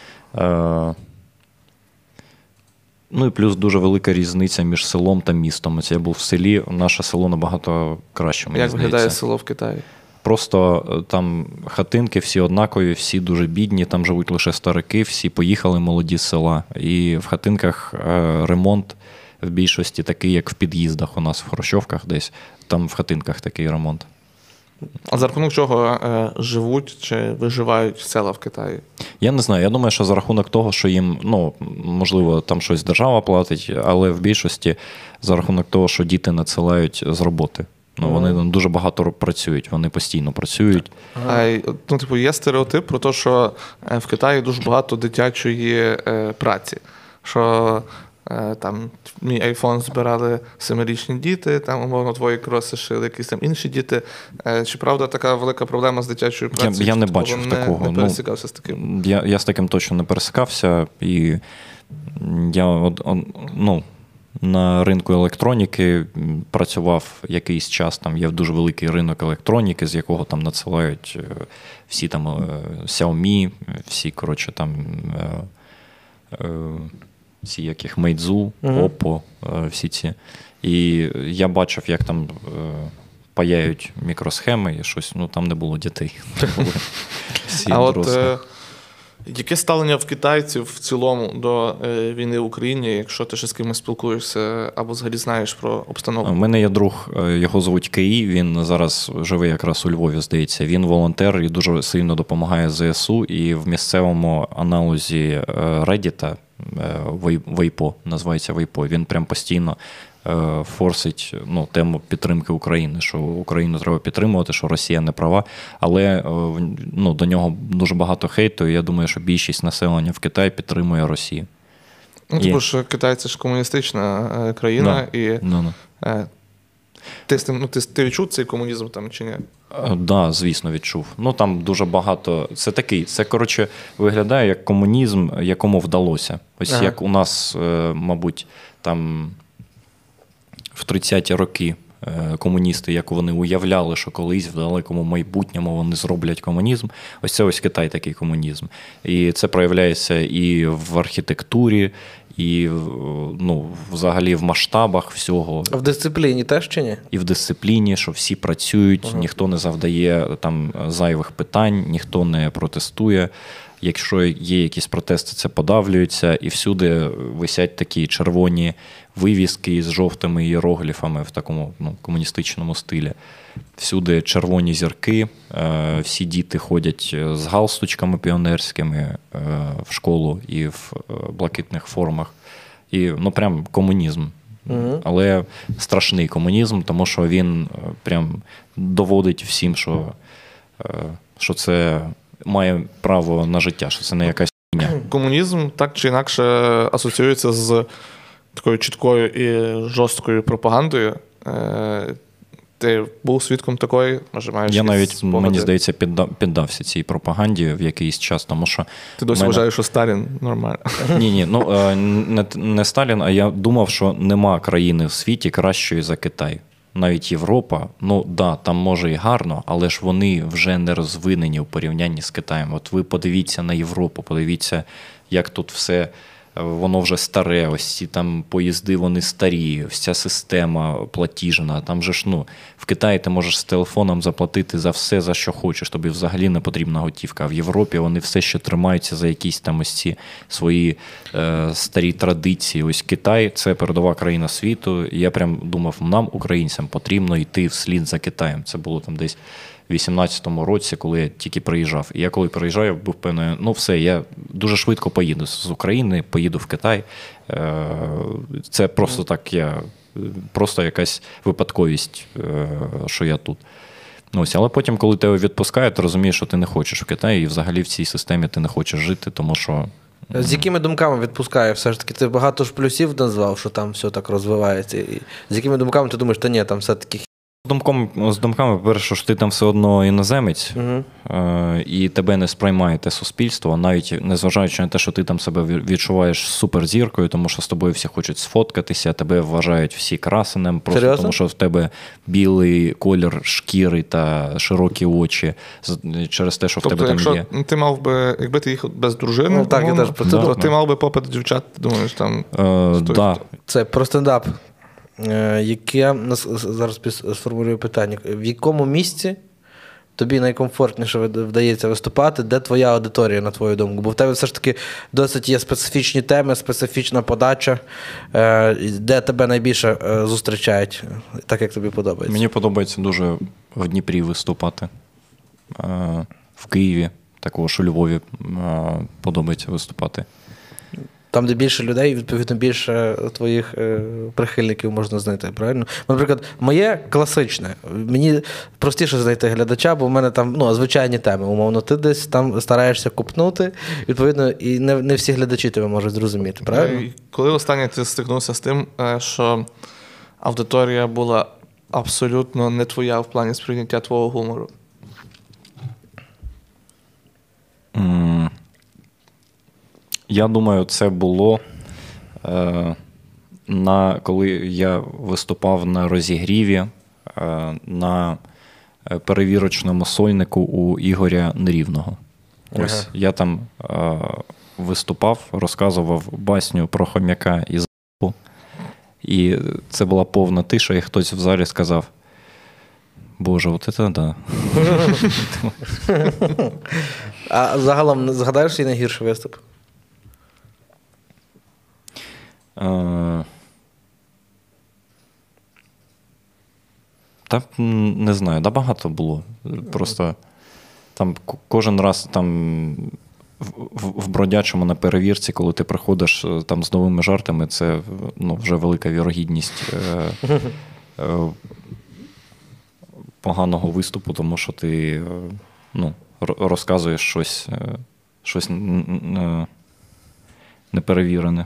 S3: плюс дуже велика різниця між селом та містом. Ось я був в селі, наше село набагато краще, мені здається.
S1: Як виглядає село в Китаї?
S3: Просто там хатинки всі однакові, всі дуже бідні, там живуть лише старики, всі поїхали молоді з села. І в хатинках ремонт в більшості такий, як в під'їздах у нас в хрущовках десь. Там в хатинках такий ремонт.
S1: А за рахунок чого живуть чи виживають села в Китаї?
S3: Я не знаю. Я думаю, що за рахунок того, що їм, можливо, там щось держава платить, але в більшості за рахунок того, що діти надсилають з роботи. Вони дуже багато працюють, вони постійно працюють.
S1: Є стереотип про те, що в Китаї дуже багато дитячої праці. Що там мій айфон збирали 7-річні діти, там, умовно, твої кроси шили якісь там інші діти. Чи правда така велика проблема з дитячою працею?
S3: Я не бачив такого.
S1: Не пересікався з таким?
S3: Я з таким точно не пересікався. І я на ринку електроніки працював якийсь час. Там є дуже великий ринок електроніки, з якого там надсилають всі там Xiaomi, всі, коротше, там всі яких Meizu, Oppo, всі ці. І я бачив, як там паяють мікросхеми і щось, там не було дітей. Всі дорослі.
S1: Яке ставлення в китайців в цілому до війни в Україні, якщо ти ще з кимось спілкуєшся або взагалі знаєш про обстановку?
S3: У мене є друг, його звуть Киї, він зараз живе якраз у Львові, здається. Він волонтер і дуже сильно допомагає ЗСУ, і в місцевому аналозі Reddit, Weibo, називається Weibo. Він прям постійно форсить тему підтримки України, що Україну треба підтримувати, що Росія не права, але до нього дуже багато хейту, і я думаю, що більшість населення в Китаї підтримує Росію.
S1: Тому що Китай – це ж комуністична країна, і ти відчув цей комунізм там чи ні?
S3: Да, звісно, відчув. Там дуже багато. Це, коротше, виглядає як комунізм, якому вдалося. Ось як у нас, мабуть, там в 30-ті роки комуністи, як вони уявляли, що колись в далекому майбутньому вони зроблять комунізм. Ось це ось Китай такий комунізм. І це проявляється і в архітектурі, і взагалі в масштабах всього.
S2: А в дисципліні теж чи ні?
S3: І в дисципліні, що всі працюють, ніхто не завдає там зайвих питань, ніхто не протестує. Якщо є якісь протести, це подавлюється, і всюди висять такі червоні вивіски з жовтими іерогліфами в такому комуністичному стилі. Всюди червоні зірки, всі діти ходять з галстучками піонерськими в школу і в блакитних формах. І прям комунізм. Але страшний комунізм, тому що він прям доводить всім, що це має право на життя, що це не якась хуйня.
S1: Комунізм так чи інакше асоціюється з такою чіткою і жорсткою пропагандою. Ти був свідком такої? Може, маєш
S3: я навіть,
S1: спогади?
S3: мені здається, піддався цій пропаганді в якийсь час, тому що...
S1: Ти досі вважаєш, що Сталін нормально?
S3: Ні, не Сталін, а я думав, що нема країни в світі кращої за Китай. Навіть Європа, там може і гарно, але ж вони вже не розвинені в порівнянні з Китаєм. От ви подивіться на Європу, подивіться, як тут все, воно вже старе, ось ці там поїзди, вони старі, вся система платіжна. Там же ж, в Китаї ти можеш з телефоном заплатити за все, за що хочеш, тобі взагалі не потрібна готівка. А в Європі вони все ще тримаються за якісь там ось ці свої старі традиції. Ось Китай – це передова країна світу, і я прям думав, нам, українцям, потрібно йти вслід за Китаєм. Це було там десь в 18-му році, коли я тільки приїжджав. І я коли приїжджав, я був певний, все, я дуже швидко поїду з України, поїду в Китай. Це просто так, просто якась випадковість, що я тут. Але потім, коли тебе відпускають, ти розумієш, що ти не хочеш в Китаї, і взагалі в цій системі ти не хочеш жити, тому що...
S2: З якими думками відпускає все ж таки? Ти багато ж плюсів назвав, що там все так розвивається. І з якими думками ти думаєш, ні, там все-таки...
S3: З думками, по-перше, що ти там все одно іноземець, і тебе не сприймає те суспільство, навіть незважаючи на те, що ти там себе відчуваєш суперзіркою, тому що з тобою всі хочуть сфоткатися, тебе вважають всі красенем, просто
S2: Серйозно?
S3: тому що в тебе білий колір шкіри та широкі очі, через те, що в тебе там є.
S1: Ти мав би, якби ти їхав без дружини,
S2: так, я теж про це
S1: то ти мав би попит дівчат, ти думаєш, там...
S2: Це про стендап. Яке, зараз сформулюю питання, в якому місці тобі найкомфортніше вдається виступати, де твоя аудиторія, на твою думку? Бо в тебе все ж таки досить є специфічні теми, специфічна подача, де тебе найбільше зустрічають, так як тобі подобається?
S3: Мені подобається дуже в Дніпрі виступати, в Києві, також у Львові подобається виступати.
S2: Там, де більше людей, відповідно, більше твоїх прихильників можна знайти, правильно? Наприклад, моє класичне, мені простіше знайти глядача, бо в мене там звичайні теми. Умовно, ти десь там стараєшся купнути, відповідно, і не всі глядачі тебе можуть зрозуміти, правильно?
S1: Коли останнє ти стикнувся з тим, що аудиторія була абсолютно не твоя в плані сприйняття твого гумору?
S3: Я думаю, це було, коли я виступав на розігріві на перевірочному сольнику у Ігоря Нерівного. Ось я там виступав, розказував басню про хом'яка і з***у. І це була повна тиша, і хтось в залі сказав: Боже, от це да.
S2: А загалом згадаєш свій найгірший виступ?
S3: Та не знаю, багато було. Просто там кожен раз там в бродячому на перевірці, коли ти приходиш там з новими жартами, це вже велика вірогідність поганого виступу, тому що ти розказуєш щось неперевірене.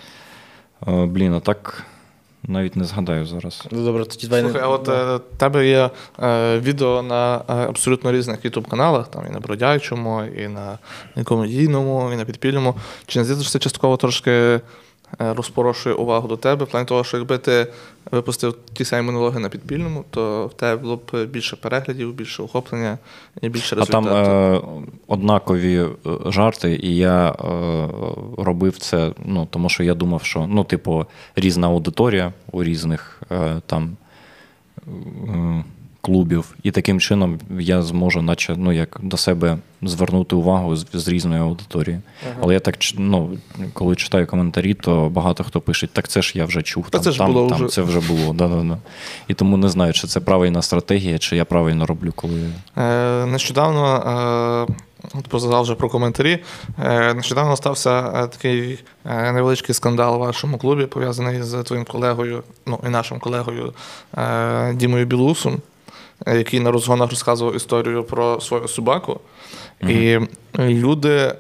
S3: А так навіть не згадаю зараз.
S2: Добре, тоді давай.
S1: Слухай, а от в тебе є відео на абсолютно різних ютуб-каналах, там і на бродячому, і на комедійному, і на підпільному. Чи не здається, що це частково трошки розпорошує увагу до тебе, в плані того, що якби ти випустив ті самі монологи на підпільному, то в тебе було б більше переглядів, більше охоплення і більше результатів.
S3: А там однакові жарти, і я робив це, тому що я думав, що, різна аудиторія у різних там клубів, і таким чином я зможу, наче, як до себе звернути увагу з різної аудиторії. Ага. Але я так, коли читаю коментарі, то багато хто пише, так це ж я вже чув, це вже було. Да. І тому не знаю, чи це правильна стратегія, чи я правильно роблю, коли...
S1: Нещодавно, позагал вже про коментарі, нещодавно стався такий невеличкий скандал у вашому клубі, пов'язаний з твоїм колегою, і нашим колегою Дімою Білусом, який на розгонах розказував історію про свою собаку. І люди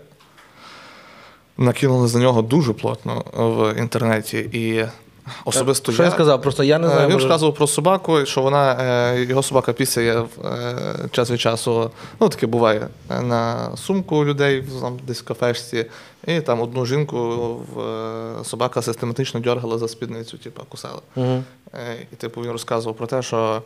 S1: накинули за нього дуже плотно в інтернеті. І особисто
S2: що я сказав? Просто я не знаю.
S1: Він розказував про собаку, що його собака пісяє час від часу, таке буває, на сумку у людей, десь в кафешці. І там одну жінку собака систематично дьоргала за спідницю, кусала. І він розказував про те, що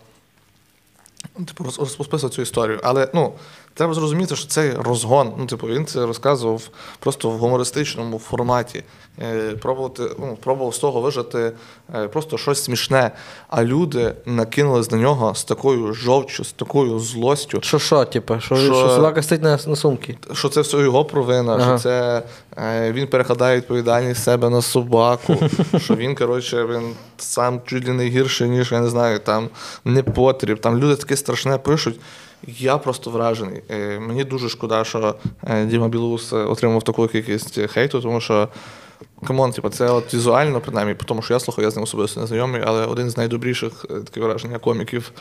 S1: розписав цю історію. Але, треба зрозуміти, що цей розгон, він це розказував просто в гумористичному форматі. Пробував з того вижати просто щось смішне. А люди накинулись на нього з такою жовччю, з такою злостю.
S2: Що собака стоїть на сумці?
S1: Що це все його провина, що це він перекладає відповідальність себе на собаку, що він сам чуть ли не гірший, ніж, я не знаю, там непотріб. Там люди таке страшне пишуть. Я просто вражений. Мені дуже шкода, що Діма Білус отримав таку кількість хейту, тому що, це візуально, принаймні, тому що я слухаю, я з ним особисто не знайомий, але один з найдобріших, таке враження, коміків,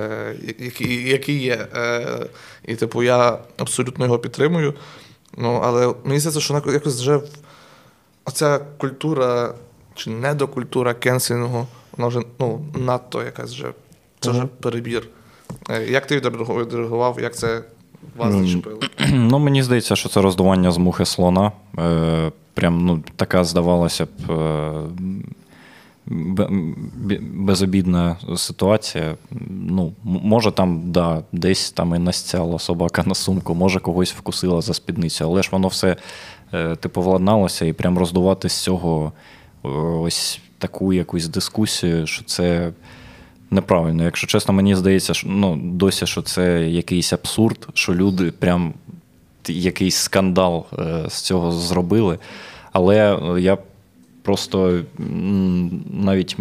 S1: які є. І, я абсолютно його підтримую. Але мені здається, що якось вже оця культура, чи недокультура кенселінгу, вона вже, надто якась вже, це вже перебір. Як ти відреагував, як це вас зачепило?
S3: Мені здається, що це роздування з мухи слона. Прям, така, здавалося б, безобідна ситуація. Може там, десь там і настяла собака на сумку, може когось вкусила за спідницю, але ж воно все, владналося, і прям роздувати з цього ось таку якусь дискусію, що це неправильно. Якщо чесно, мені здається, що, досі, що це якийсь абсурд, що люди прям якийсь скандал з цього зробили. Але я просто навіть,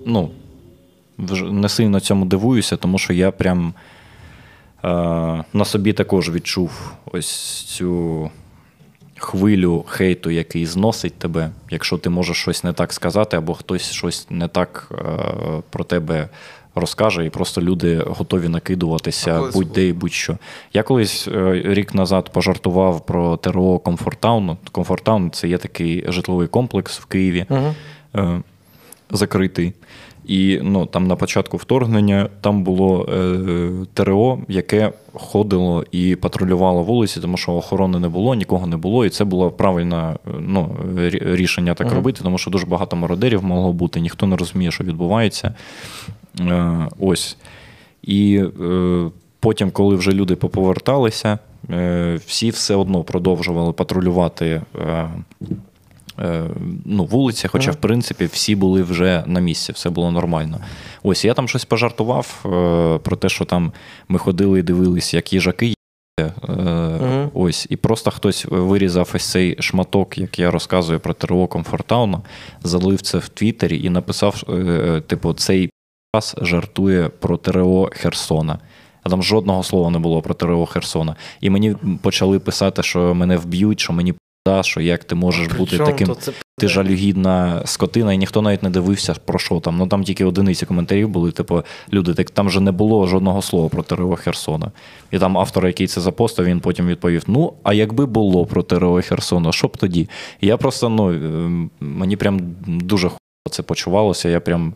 S3: не сильно цьому дивуюся, тому що я прям на собі також відчув ось цю хвилю хейту, який зносить тебе, якщо ти можеш щось не так сказати, або хтось щось не так про тебе розкаже, і просто люди готові накидуватися будь-де і будь-що. Я колись рік назад пожартував про ТРО Комфорттаун. Комфорттаун – це є такий житловий комплекс в Києві, закритий. І там на початку вторгнення там було ТРО, яке ходило і патрулювало вулиці, тому що охорони не було, нікого не було. І це було правильне рішення так робити, тому що дуже багато мародерів могло бути, ніхто не розуміє, що відбувається. Ось. І потім, коли вже люди поповерталися, всі все одно продовжували патрулювати вулиця, хоча, в принципі, всі були вже на місці, все було нормально. Ось, я там щось пожартував про те, що там ми ходили і дивились, як їжаки є. Ось, і просто хтось вирізав ось цей шматок, як я розказую про ТРО Комфорттауна, залив це в Твіттері і написав, цей раз жартує про ТРО Херсона. а там жодного слова не було про ТрО Херсона. І мені почали писати, що мене вб'ють, що мені що як ти можеш бути таким, ти жалюгідна скотина, і ніхто навіть не дивився, про що там. Ну там тільки одиниці коментарів були, типу, люди, так там же не було жодного слова про ТрО Херсона. І там автор, який це запостив, він потім відповів, ну, а якби було про ТрО Херсона, що б тоді? І я просто, мені прям дуже це почувалося, я прям,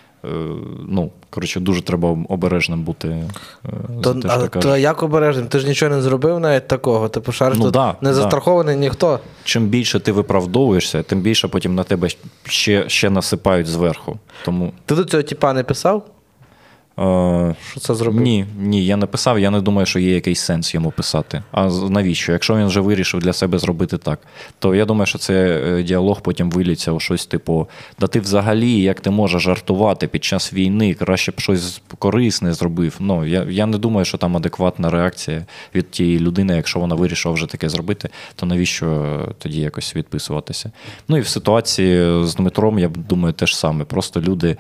S3: дуже треба обережним бути.
S2: То як обережним? Ти ж нічого не зробив навіть такого. Ти пошариш, не застрахований ніхто.
S3: Чим більше ти виправдовуєшся, тим більше потім на тебе ще насипають зверху. Тому...
S2: Ти до цього типа не писав? Що це зробив?
S3: Ні, я не писав, я не думаю, що є якийсь сенс йому писати. А навіщо? Якщо він вже вирішив для себе зробити так, то я думаю, що цей діалог потім виліться у щось типу, да ти взагалі, як ти можеш жартувати під час війни, краще б щось корисне зробив. Я не думаю, що там адекватна реакція від тієї людини, якщо вона вирішила вже таке зробити, то навіщо тоді якось відписуватися? І в ситуації з Дмитром, я думаю, те ж саме. Просто люди...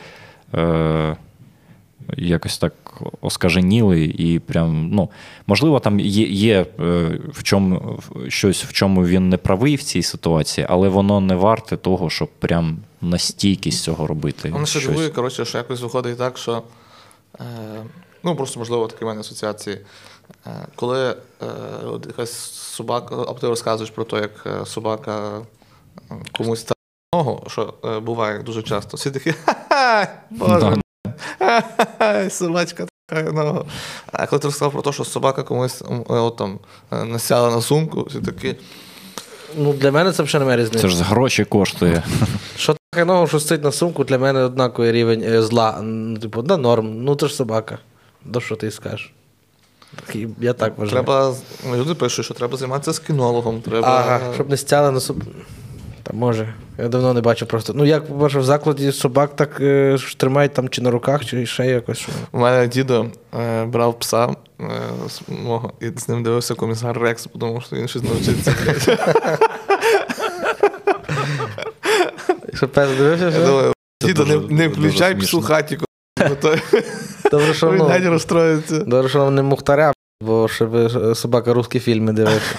S3: якось так оскаженіли і прям, можливо, там є в чому він не правий в цій ситуації, але воно не варте того, щоб прям на стійкість цього робити.
S1: Воно ще дивує, що якось виходить так, що просто, можливо, такі в мене асоціації. Коли якась собака, а ти розказуєш про те, як собака комусь та ногу, що буває дуже часто, всі такі, ха-ха, боже, собачка така ногу. А коли ти розказав про те, що собака комусь насяла на сумку, всі такі...
S2: Для мене це взагалі немає різниці.
S3: Це ж гроші коштує.
S2: Що таке ногу, що стоїть на сумку, для мене однаковий рівень зла. Норм, це ж собака. Що ти скажеш? Я так вважаю.
S1: Люди пишуть, що треба займатися з кінологом.
S2: Щоб не стяли на собаку. Та може. Я давно не бачив просто. Як, по-перше, в закладі собак так тримають там чи на руках, чи ще якось.
S1: У мене дідо брав пса мого, і з ним дивився комісар Рекс, тому що він щось навчиться.
S2: Що пес дивився?
S1: Я думаю, дідо, не включай псу хаті, він геть розстроїться.
S2: Добре, що не Мухтаря, бо щоб собака русські фільми дивився.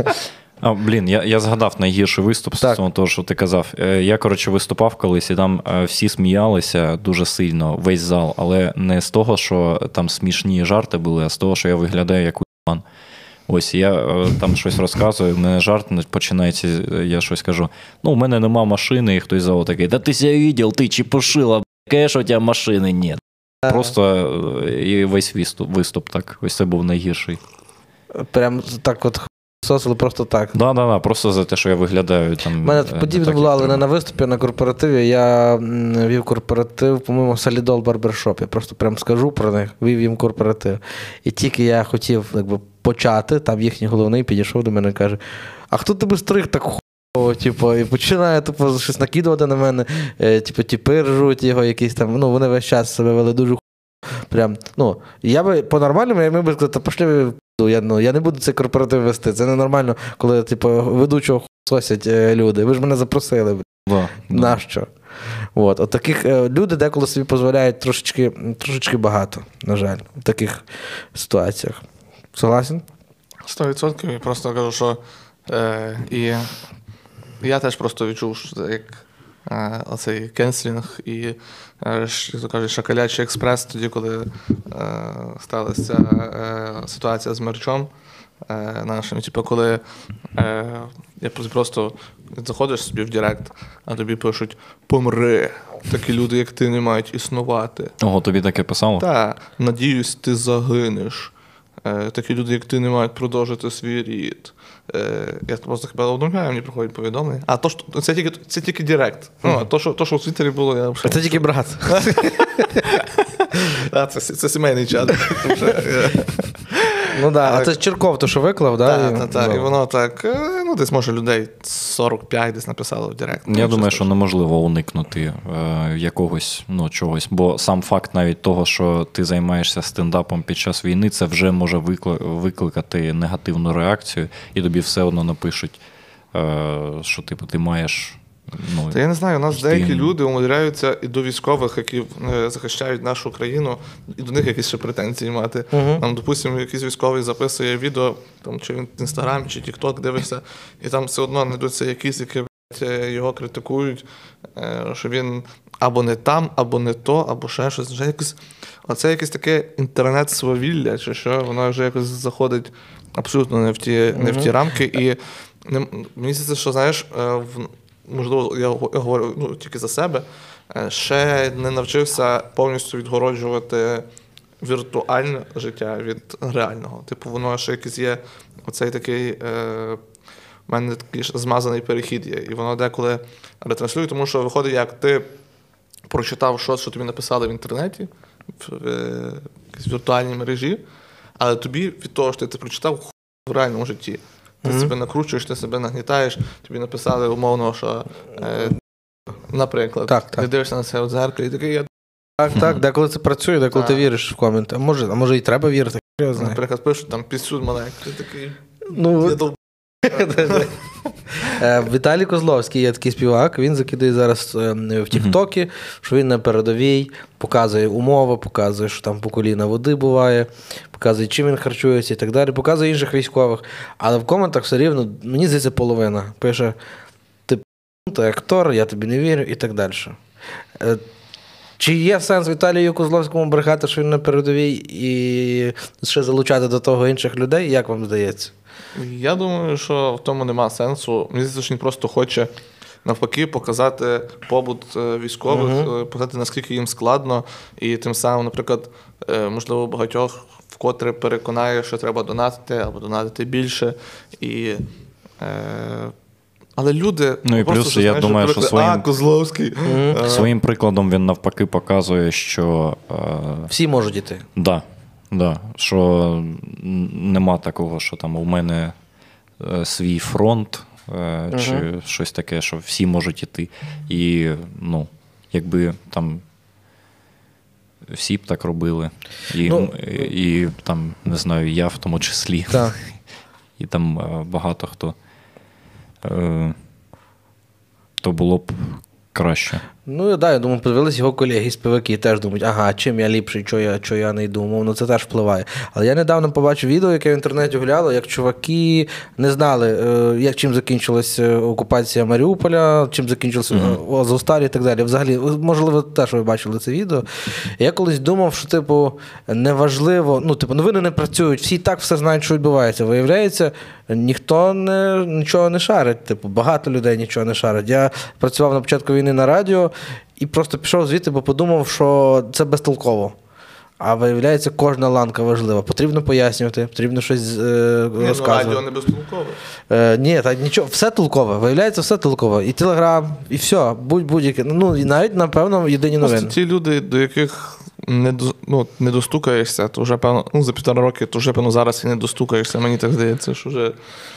S3: Я згадав найгірший виступ з того, що ти казав. Я, виступав колись, і там всі сміялися дуже сильно, весь зал, але не з того, що там смішні жарти були, а з того, що я виглядаю як уїбан. Ось, я там щось розказую, в мене жарт починається, я щось кажу, у мене нема машини, і хтось зал такий, да ти себе бачив, ти чепушила, конечно, у тебе машини нет. Просто і весь виступ так, ось це був найгірший.
S2: Прям так от сосили просто так.
S3: Да, просто за те, що я виглядаю там.
S2: У мене подібне було, але не на виступі, а на корпоративі. Я вів корпоратив, по-моєму, Солідол Барбершоп. Я просто прям скажу про них, вів їм корпоратив. І тільки я хотів почати, там їхній головний підійшов до мене і каже, а хто тебе стриг так хуйово, і починає щось накидувати на мене, тіпи ржуть його якісь там, вони весь час себе вели дуже прям, я би по-нормальному, я міг би сказати, пошли я не буду цей корпоратив вести. Це ненормально, коли ведучого сосять люди. Ви ж мене запросили. Нащо? От таких люди деколи собі дозволяють трошечки багато, на жаль, в таких ситуаціях. Согласен?
S1: 100%. Я просто кажу, що і я теж просто відчув, що це як оцей кенселінг і, як то кажуть, шакалячий експрес, тоді, коли сталася ситуація з мерчом нашим. Коли я просто заходиш собі в Директ, а тобі пишуть «Помри». Такі люди, як ти, не мають існувати.
S3: Ого, тобі таке писало?
S1: Так. «Надіюсь, ти загинеш». Такі люди, як ти, не мають продовжити свій рід. Я просто хіба обновляю, мені приходять повідомлення. А то, що, це тільки Директ. То, що в Твіттері було, я взагалі...
S2: Це тільки брат.
S1: Це сімейний чат.
S2: А це Черков, то, що виклав, так?
S1: Так, і воно так, десь, може, людей 45 десь написало в Директ.
S3: Я думаю, що неможливо уникнути якогось, чогось, бо сам факт навіть того, що ти займаєшся стендапом під час війни, це вже може викликати негативну реакцію, і тобі все одно напишуть, що ти маєш Ну,
S1: Та я не знаю, у нас
S3: постійно.
S1: деякі люди умудряються і до військових, які захищають нашу країну, і до них якісь ще претензії мати. Там, допустимо, якийсь військовий записує відео, там, чи він в Інстаграм, чи Тікток дивишся, і там все одно знайдуться якісь, які його критикують, що він або не там, або не то, або ще щось. Вже якось, оце якесь таке інтернет-свавілля, чи що, воно вже якось заходить абсолютно не в ті рамки. І мені здається, що, знаєш, можливо, я говорю тільки за себе, ще не навчився повністю відгороджувати віртуальне життя від реального. Типу, воно ще якийсь є оцей такий, в мене такий змазаний перехід є. І воно деколи ретранслює, тому що виходить, як ти прочитав щось, що тобі написали в інтернеті, в якійсь віртуальній мережі, але тобі від того, що ти це прочитав, в реальному житті. Ти себе накручуєш, ти себе нагнітаєш, тобі написали умовно, що, наприклад, ти дивишся на це в дзеркалі і такий,
S2: Так, деколи це працює, деколи ти віриш в комент. А може і треба вірити.
S1: Наприклад, пишуть там пісюн маленький, ти такий,
S2: Віталій Козловський є такий співак, він закидає зараз в Тіктокі, що він на передовій, показує умови, показує, що там по коліна води буває, показує, чим він харчується і так далі, показує інших військових. Але в коментах все рівно, мені здається, половина. Пише, ти актор, я тобі не вірю і так далі. Чи є сенс Віталію Козловському брехати, що він на передовій і ще залучати до того інших людей? Як вам здається?
S1: Я думаю, що в тому нема сенсу. Мені здається, що він просто хоче навпаки показати побут військових, показати, наскільки їм складно, і тим самим, наприклад, можливо, багатьох вкотре переконає, що треба донатити або донатити більше. Але люди
S3: і плюс, я думаю, що
S1: Козловський.
S3: Своїм прикладом він навпаки показує, що
S2: всі можуть іти.
S3: Да, що нема такого, що там у мене свій фронт, чи щось таке, що всі можуть іти. І, якби там всі б так робили. І там, не знаю, я в тому числі.
S2: Так.
S3: І там багато хто. То було б краще.
S2: Я думаю, подивились його колеги, співаки, теж думають, чим я ліпший, що я не йду, умовно, це теж впливає. Але я недавно побачив відео, яке в інтернеті гуляло, як чуваки не знали, чим закінчилася окупація Маріуполя, чим закінчився Азовсталь і так далі. Взагалі, можливо, теж ви бачили це відео. Я колись думав, що, неважливо, новини не працюють, всі так все знають, що відбувається. Виявляється, ніхто нічого не шарить, багато людей нічого не шарить. Я працював на початку війни на радіо, і просто пішов звідти, бо подумав, що це безтолково. А виявляється, кожна ланка важлива. Потрібно пояснювати, потрібно щось розказувати.
S1: Радіо не безтолкове.
S2: Ні, так нічого, все толкове. Виявляється, все толкове. І Телеграм, і все, будь-яке. І навіть, напевно, єдині новини.
S1: Просто ті люди, до яких не достукаєшся, то вже, певно, за 1,5 роки, то вже, певно, зараз і не достукаєшся. Мені так здається, що вже...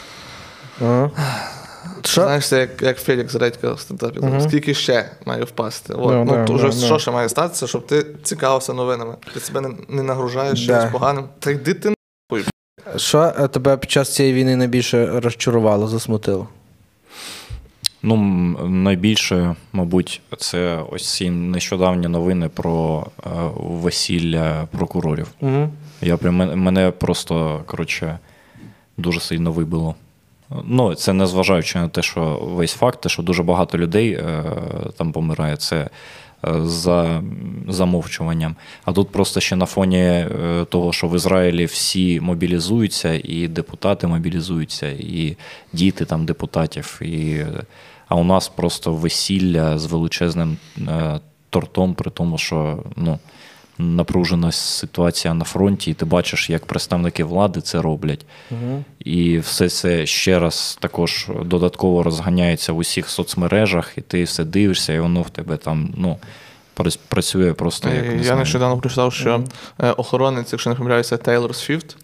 S1: Знаєш, це як Фелікс Редька в стендапі. Скільки ще має впасти? Що ще має статися, щоб ти цікавився новинами? Ти себе не нагружаєш чимось поганим? Та йди ти нахуй.
S2: Що тебе під час цієї війни найбільше розчарувало, засмутило?
S3: Найбільше, мабуть, це ось ці нещодавні новини про весілля прокурорів. Мене просто, дуже сильно вибило. Це незважаючи на те, що весь факт, що дуже багато людей там помирає, це за замовчуванням. А тут просто ще на фоні того, що в Ізраїлі всі мобілізуються, і депутати мобілізуються, і діти там депутатів, а у нас просто весілля з величезним тортом, при тому, що напружена ситуація на фронті, і ти бачиш, як представники влади це роблять. І все це ще раз також додатково розганяється в усіх соцмережах, і ти все дивишся, і воно в тебе там, працює просто як, не знаю.
S1: Я нещодавно прочитав, що охоронець, якщо не помиляюся, Тейлор Свіфт,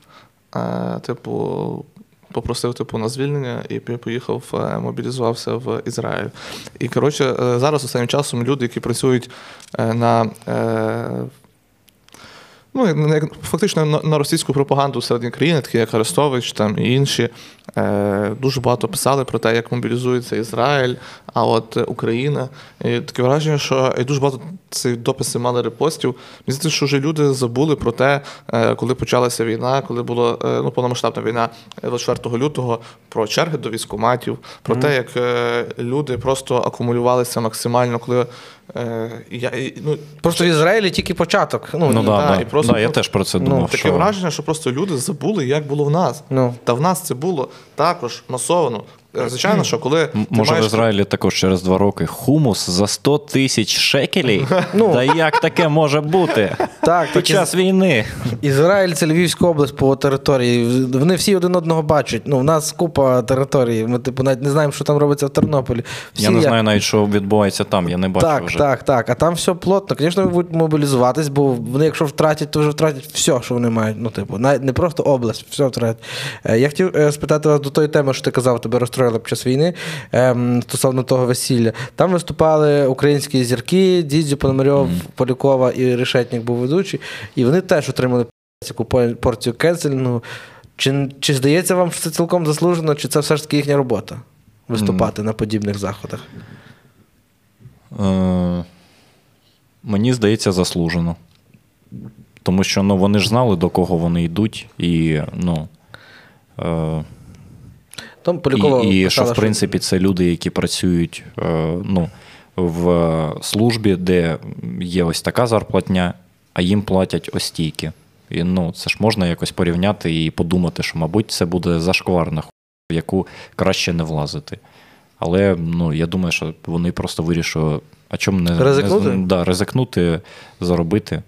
S1: попросив на звільнення і поїхав, мобілізувався в Ізраїль. І, зараз останнім часом люди, які працюють на фактично на російську пропаганду всередині країни, такі як Арестович там, і інші, дуже багато писали про те, як мобілізується Ізраїль, а от Україна. І таке враження, що і дуже багато ці дописи мали репостів. Мені здається, що вже люди забули про те, коли почалася війна, коли була повномасштабна війна 24 лютого, про черги до військкоматів, про те, як люди просто акумулювалися максимально, коли
S2: Просто в Ізраїлі тільки початок.
S3: Я теж про це думав.
S1: Таке враження, що просто люди забули, як було в нас. Та в нас це було також масово. Звичайно, що коли
S3: може в Ізраїлі також через 2 роки хумус за 100 тисяч шекелів? Та як таке може бути?
S2: Так,
S3: під час війни.
S2: Ізраїль – це Львівська область по території. Вони всі один одного бачать. В нас купа території. Ми навіть не знаємо, що там робиться в Тернополі.
S3: Я не знаю навіть, що відбувається там. Я не бачу вже.
S2: Так. А там все плотно. Звісно, вони будуть мобілізуватись, бо вони, якщо втратять, то вже втратять все, що вони мають. Навіть не просто область, все втратять. Я хотів спитати вас до тої теми, що ти казав, тебе розстроїли під час війни, стосовно того весілля. Там виступали українські зірки, Дідзю, Пономарьов, Полякова і Решетнік був ведучий, і вони теж отримали яку порцію кенселінгу. Чи здається вам, що це цілком заслужено, чи це все ж таки їхня робота? Виступати на подібних заходах?
S3: Мені здається, заслужено. Тому що вони ж знали, до кого вони йдуть, і і що, в принципі, це люди, які працюють в службі, де є ось така зарплатня, а їм платять ось стільки. І це ж можна якось порівняти і подумати, що, мабуть, це буде зашкварна хуйня, в яку краще не влазити. Але, я думаю, що вони просто вирішили, а чому не ризикнути, заробити.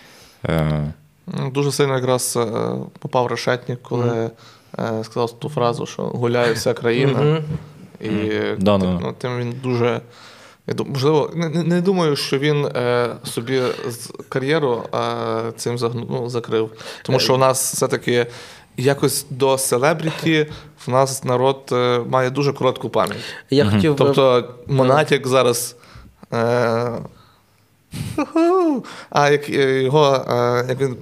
S1: Дуже сильно якраз попав Решетнік, коли сказав ту фразу, що гуляє вся країна. І тим він дуже... Можливо, не думаю, що він собі кар'єру цим закрив. Тому що у нас все-таки якось до селебріті в нас народ має дуже коротку пам'ять. Тобто Монатік зараз... як він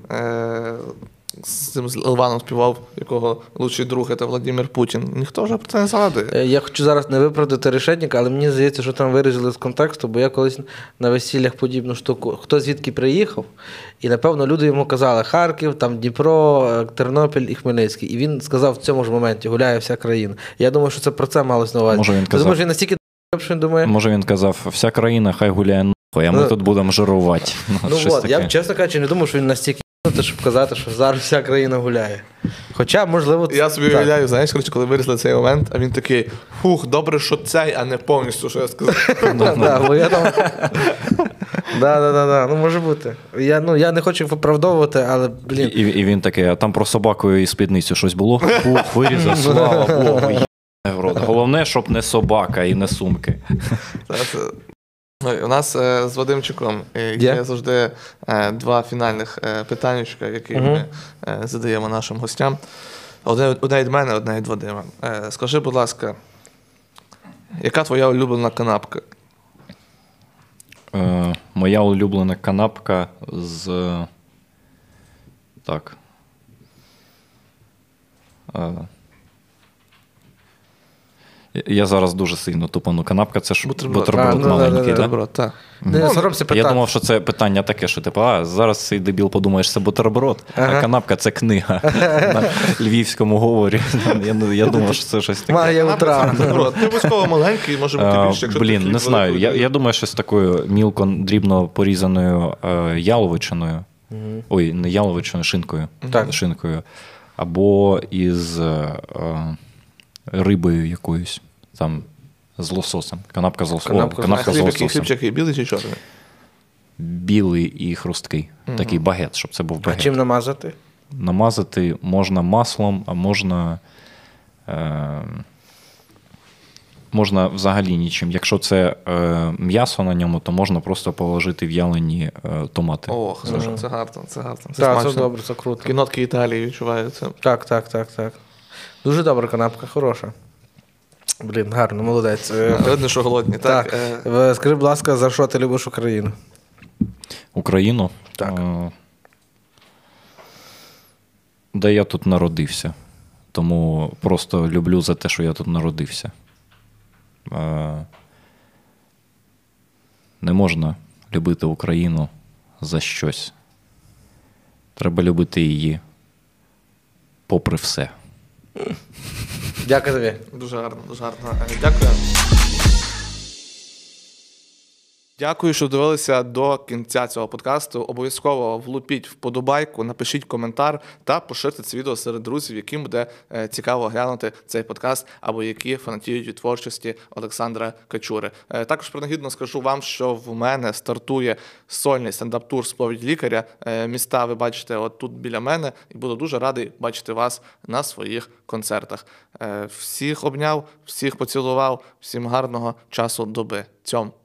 S1: з цим Ливаном співав, якого лучший друг – це Владимир Путін. Ніхто вже про це не згадує.
S2: Я хочу зараз не виправдати Решетніка, але мені здається, що там вирізали з контексту, бо я колись на весіллях подібну штуку. Хто звідки приїхав, і, напевно, люди йому казали Харків, там Дніпро, Тернопіль і Хмельницький. І він сказав в цьому ж моменті «гуляє вся країна». Я думаю, що це про це малось на увазі. Може, він настільки що він думає?
S3: Може, він казав «вся країна хай гуляє нахуй, а ми тут будемо жирувати».
S2: Я, чесно кажучи, не думаю, що він настільки щоб казати, що зараз вся країна гуляє. Хоча, можливо...
S1: Я собі уявляю, знаєш, коли вирісли цей момент, а він такий, добре, що цей, а не повністю, що я сказав.
S2: Може бути. Я не хочу виправдовувати, але, блін.
S3: І він такий, а там про собаку і спідницю щось було? Вирізав, слава Богу. Головне, щоб не собака і не сумки.
S1: У нас з Вадимчиком є завжди 2 фінальних питаннячка, які ми задаємо нашим гостям. Одне від мене, одне від Вадима. Скажи, будь ласка, яка твоя улюблена канапка?
S3: Моя улюблена канапка з... Так. Я зараз дуже сильно тупану. Канапка – це ж бутерброд маленький, так?
S2: Не соромся питати.
S3: Я думав, що це питання таке, що зараз цей дебіл подумаєш, це бутерброд, а канапка – це книга на львівському говорі. Я думав, що це щось таке.
S2: Магія утра.
S1: Ти обов'язково маленький, може бути більше.
S3: Блін, не знаю. Я думаю, що з такою мілко дрібно порізаною яловичиною. Ой, не яловичиною, шинкою. Або із... рибою якоюсь, там, з лососем. Канапка з лососем.
S1: Хлібчик білий чи чорний?
S3: Білий і хрусткий. Такий багет, щоб це був багет.
S2: А чим намазати?
S3: Намазати можна маслом, а можна взагалі нічим. Якщо це м'ясо на ньому, то можна просто положити в'ялені томати.
S1: Це гарно, це гарно.
S2: Так, це добре, це круто.
S1: Такі нотки Італії відчуваються.
S2: Так. Дуже добра канапка, хороша. Блін, гарно, молодець.
S1: Видно, що голодні. Так.
S2: Скажи, будь ласка, за що ти любиш Україну?
S3: Україну?
S2: Так.
S3: Да я тут народився. Тому просто люблю за те, що я тут народився. Не можна любити Україну за щось. Треба любити її попри все.
S2: Дякую тобі.
S1: Дуже гарно, дуже гарно. Дякую. Дякую, що дивилися до кінця цього подкасту. Обов'язково влупіть вподобайку, напишіть коментар та поширте це відео серед друзів, яким буде цікаво глянути цей подкаст або які фанатіють від творчості Олександра Качури. Також принагідно скажу вам, що в мене стартує сольний стендап-тур «Сповідь лікаря». Міста ви бачите от тут біля мене, і буду дуже радий бачити вас на своїх концертах. Всіх обняв, всіх поцілував, всім гарного часу доби. Цьом.